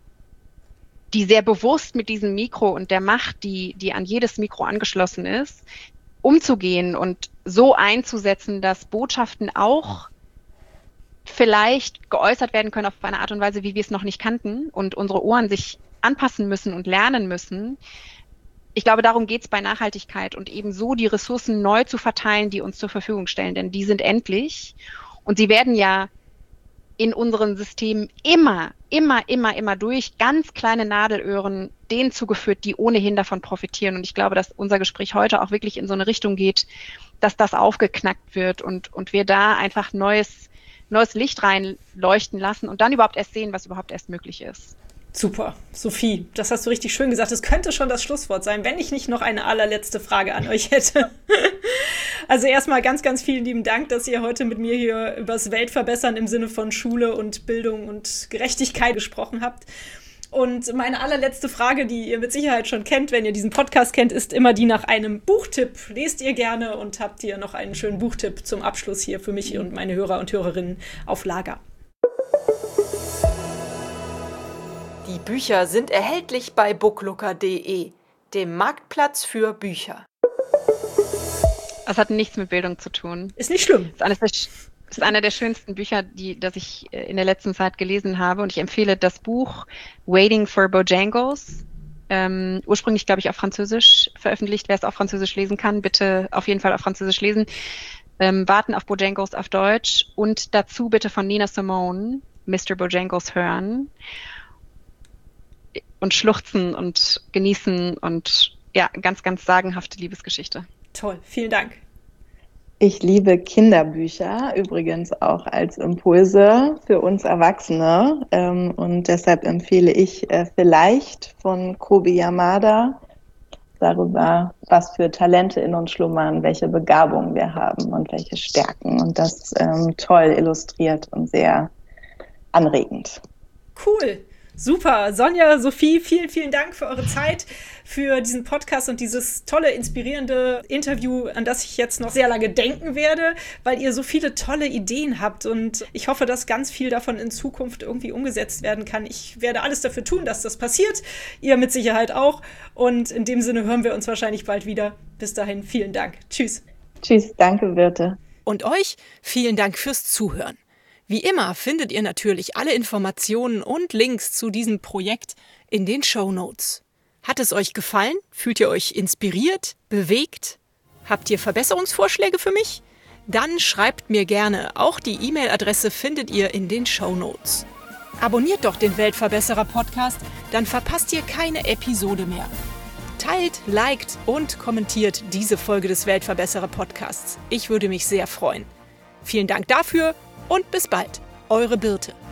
die sehr bewusst mit diesem Mikro und der Macht, die, die an jedes Mikro angeschlossen ist, umzugehen und so einzusetzen, dass Botschaften auch vielleicht geäußert werden können auf eine Art und Weise, wie wir es noch nicht kannten und unsere Ohren sich anpassen müssen und lernen müssen. Ich glaube, darum geht es bei Nachhaltigkeit und eben so die Ressourcen neu zu verteilen, die uns zur Verfügung stellen, denn die sind endlich und sie werden ja in unseren Systemen immer, immer, immer, immer durch ganz kleine Nadelöhren denen zugeführt, die ohnehin davon profitieren. Und ich glaube, dass unser Gespräch heute auch wirklich in so eine Richtung geht, dass das aufgeknackt wird und, und wir da einfach neues, neues Licht reinleuchten lassen und dann überhaupt erst sehen, was überhaupt erst möglich ist. Super, Sophie, das hast du richtig schön gesagt. Das könnte schon das Schlusswort sein, wenn ich nicht noch eine allerletzte Frage an euch hätte. Also erstmal ganz, ganz vielen lieben Dank, dass ihr heute mit mir hier über das Weltverbessern im Sinne von Schule und Bildung und Gerechtigkeit gesprochen habt. Und meine allerletzte Frage, die ihr mit Sicherheit schon kennt, wenn ihr diesen Podcast kennt, ist immer die nach einem Buchtipp. Lest ihr gerne und habt ihr noch einen schönen Buchtipp zum Abschluss hier für mich und meine Hörer und Hörerinnen auf Lager? Die Bücher sind erhältlich bei booklooker punkt de, dem Marktplatz für Bücher. Das hat nichts mit Bildung zu tun. Ist nicht schlimm. Das ist, das ist einer der schönsten Bücher, die, das ich in der letzten Zeit gelesen habe. Und ich empfehle das Buch Waiting for Bojangles. Ähm, ursprünglich, glaube ich, auf Französisch veröffentlicht. Wer es auf Französisch lesen kann, bitte auf jeden Fall auf Französisch lesen. Ähm, Warten auf Bojangles auf Deutsch. Und dazu bitte von Nina Simone, Mister Bojangles hören. Und schluchzen und genießen und ja, ganz, ganz sagenhafte Liebesgeschichte. Toll, vielen Dank. Ich liebe Kinderbücher, übrigens auch als Impulse für uns Erwachsene. Und deshalb empfehle ich vielleicht von Kobi Yamada darüber, was für Talente in uns schlummern, welche Begabungen wir haben und welche Stärken. Und das ähm, toll illustriert und sehr anregend. Cool. Super. Sonja, Sophie, vielen, vielen Dank für eure Zeit, für diesen Podcast und dieses tolle, inspirierende Interview, an das ich jetzt noch sehr lange denken werde, weil ihr so viele tolle Ideen habt und ich hoffe, dass ganz viel davon in Zukunft irgendwie umgesetzt werden kann. Ich werde alles dafür tun, dass das passiert. Ihr mit Sicherheit auch. Und in dem Sinne hören wir uns wahrscheinlich bald wieder. Bis dahin, vielen Dank. Tschüss. Tschüss, danke, Birte. Und euch vielen Dank fürs Zuhören. Wie immer findet ihr natürlich alle Informationen und Links zu diesem Projekt in den Shownotes. Hat es euch gefallen? Fühlt ihr euch inspiriert, bewegt? Habt ihr Verbesserungsvorschläge für mich? Dann schreibt mir gerne. Auch die E-Mail-Adresse findet ihr in den Shownotes. Abonniert doch den Weltverbesserer-Podcast, dann verpasst ihr keine Episode mehr. Teilt, liked und kommentiert diese Folge des Weltverbesserer-Podcasts. Ich würde mich sehr freuen. Vielen Dank dafür. Und bis bald, eure Birte.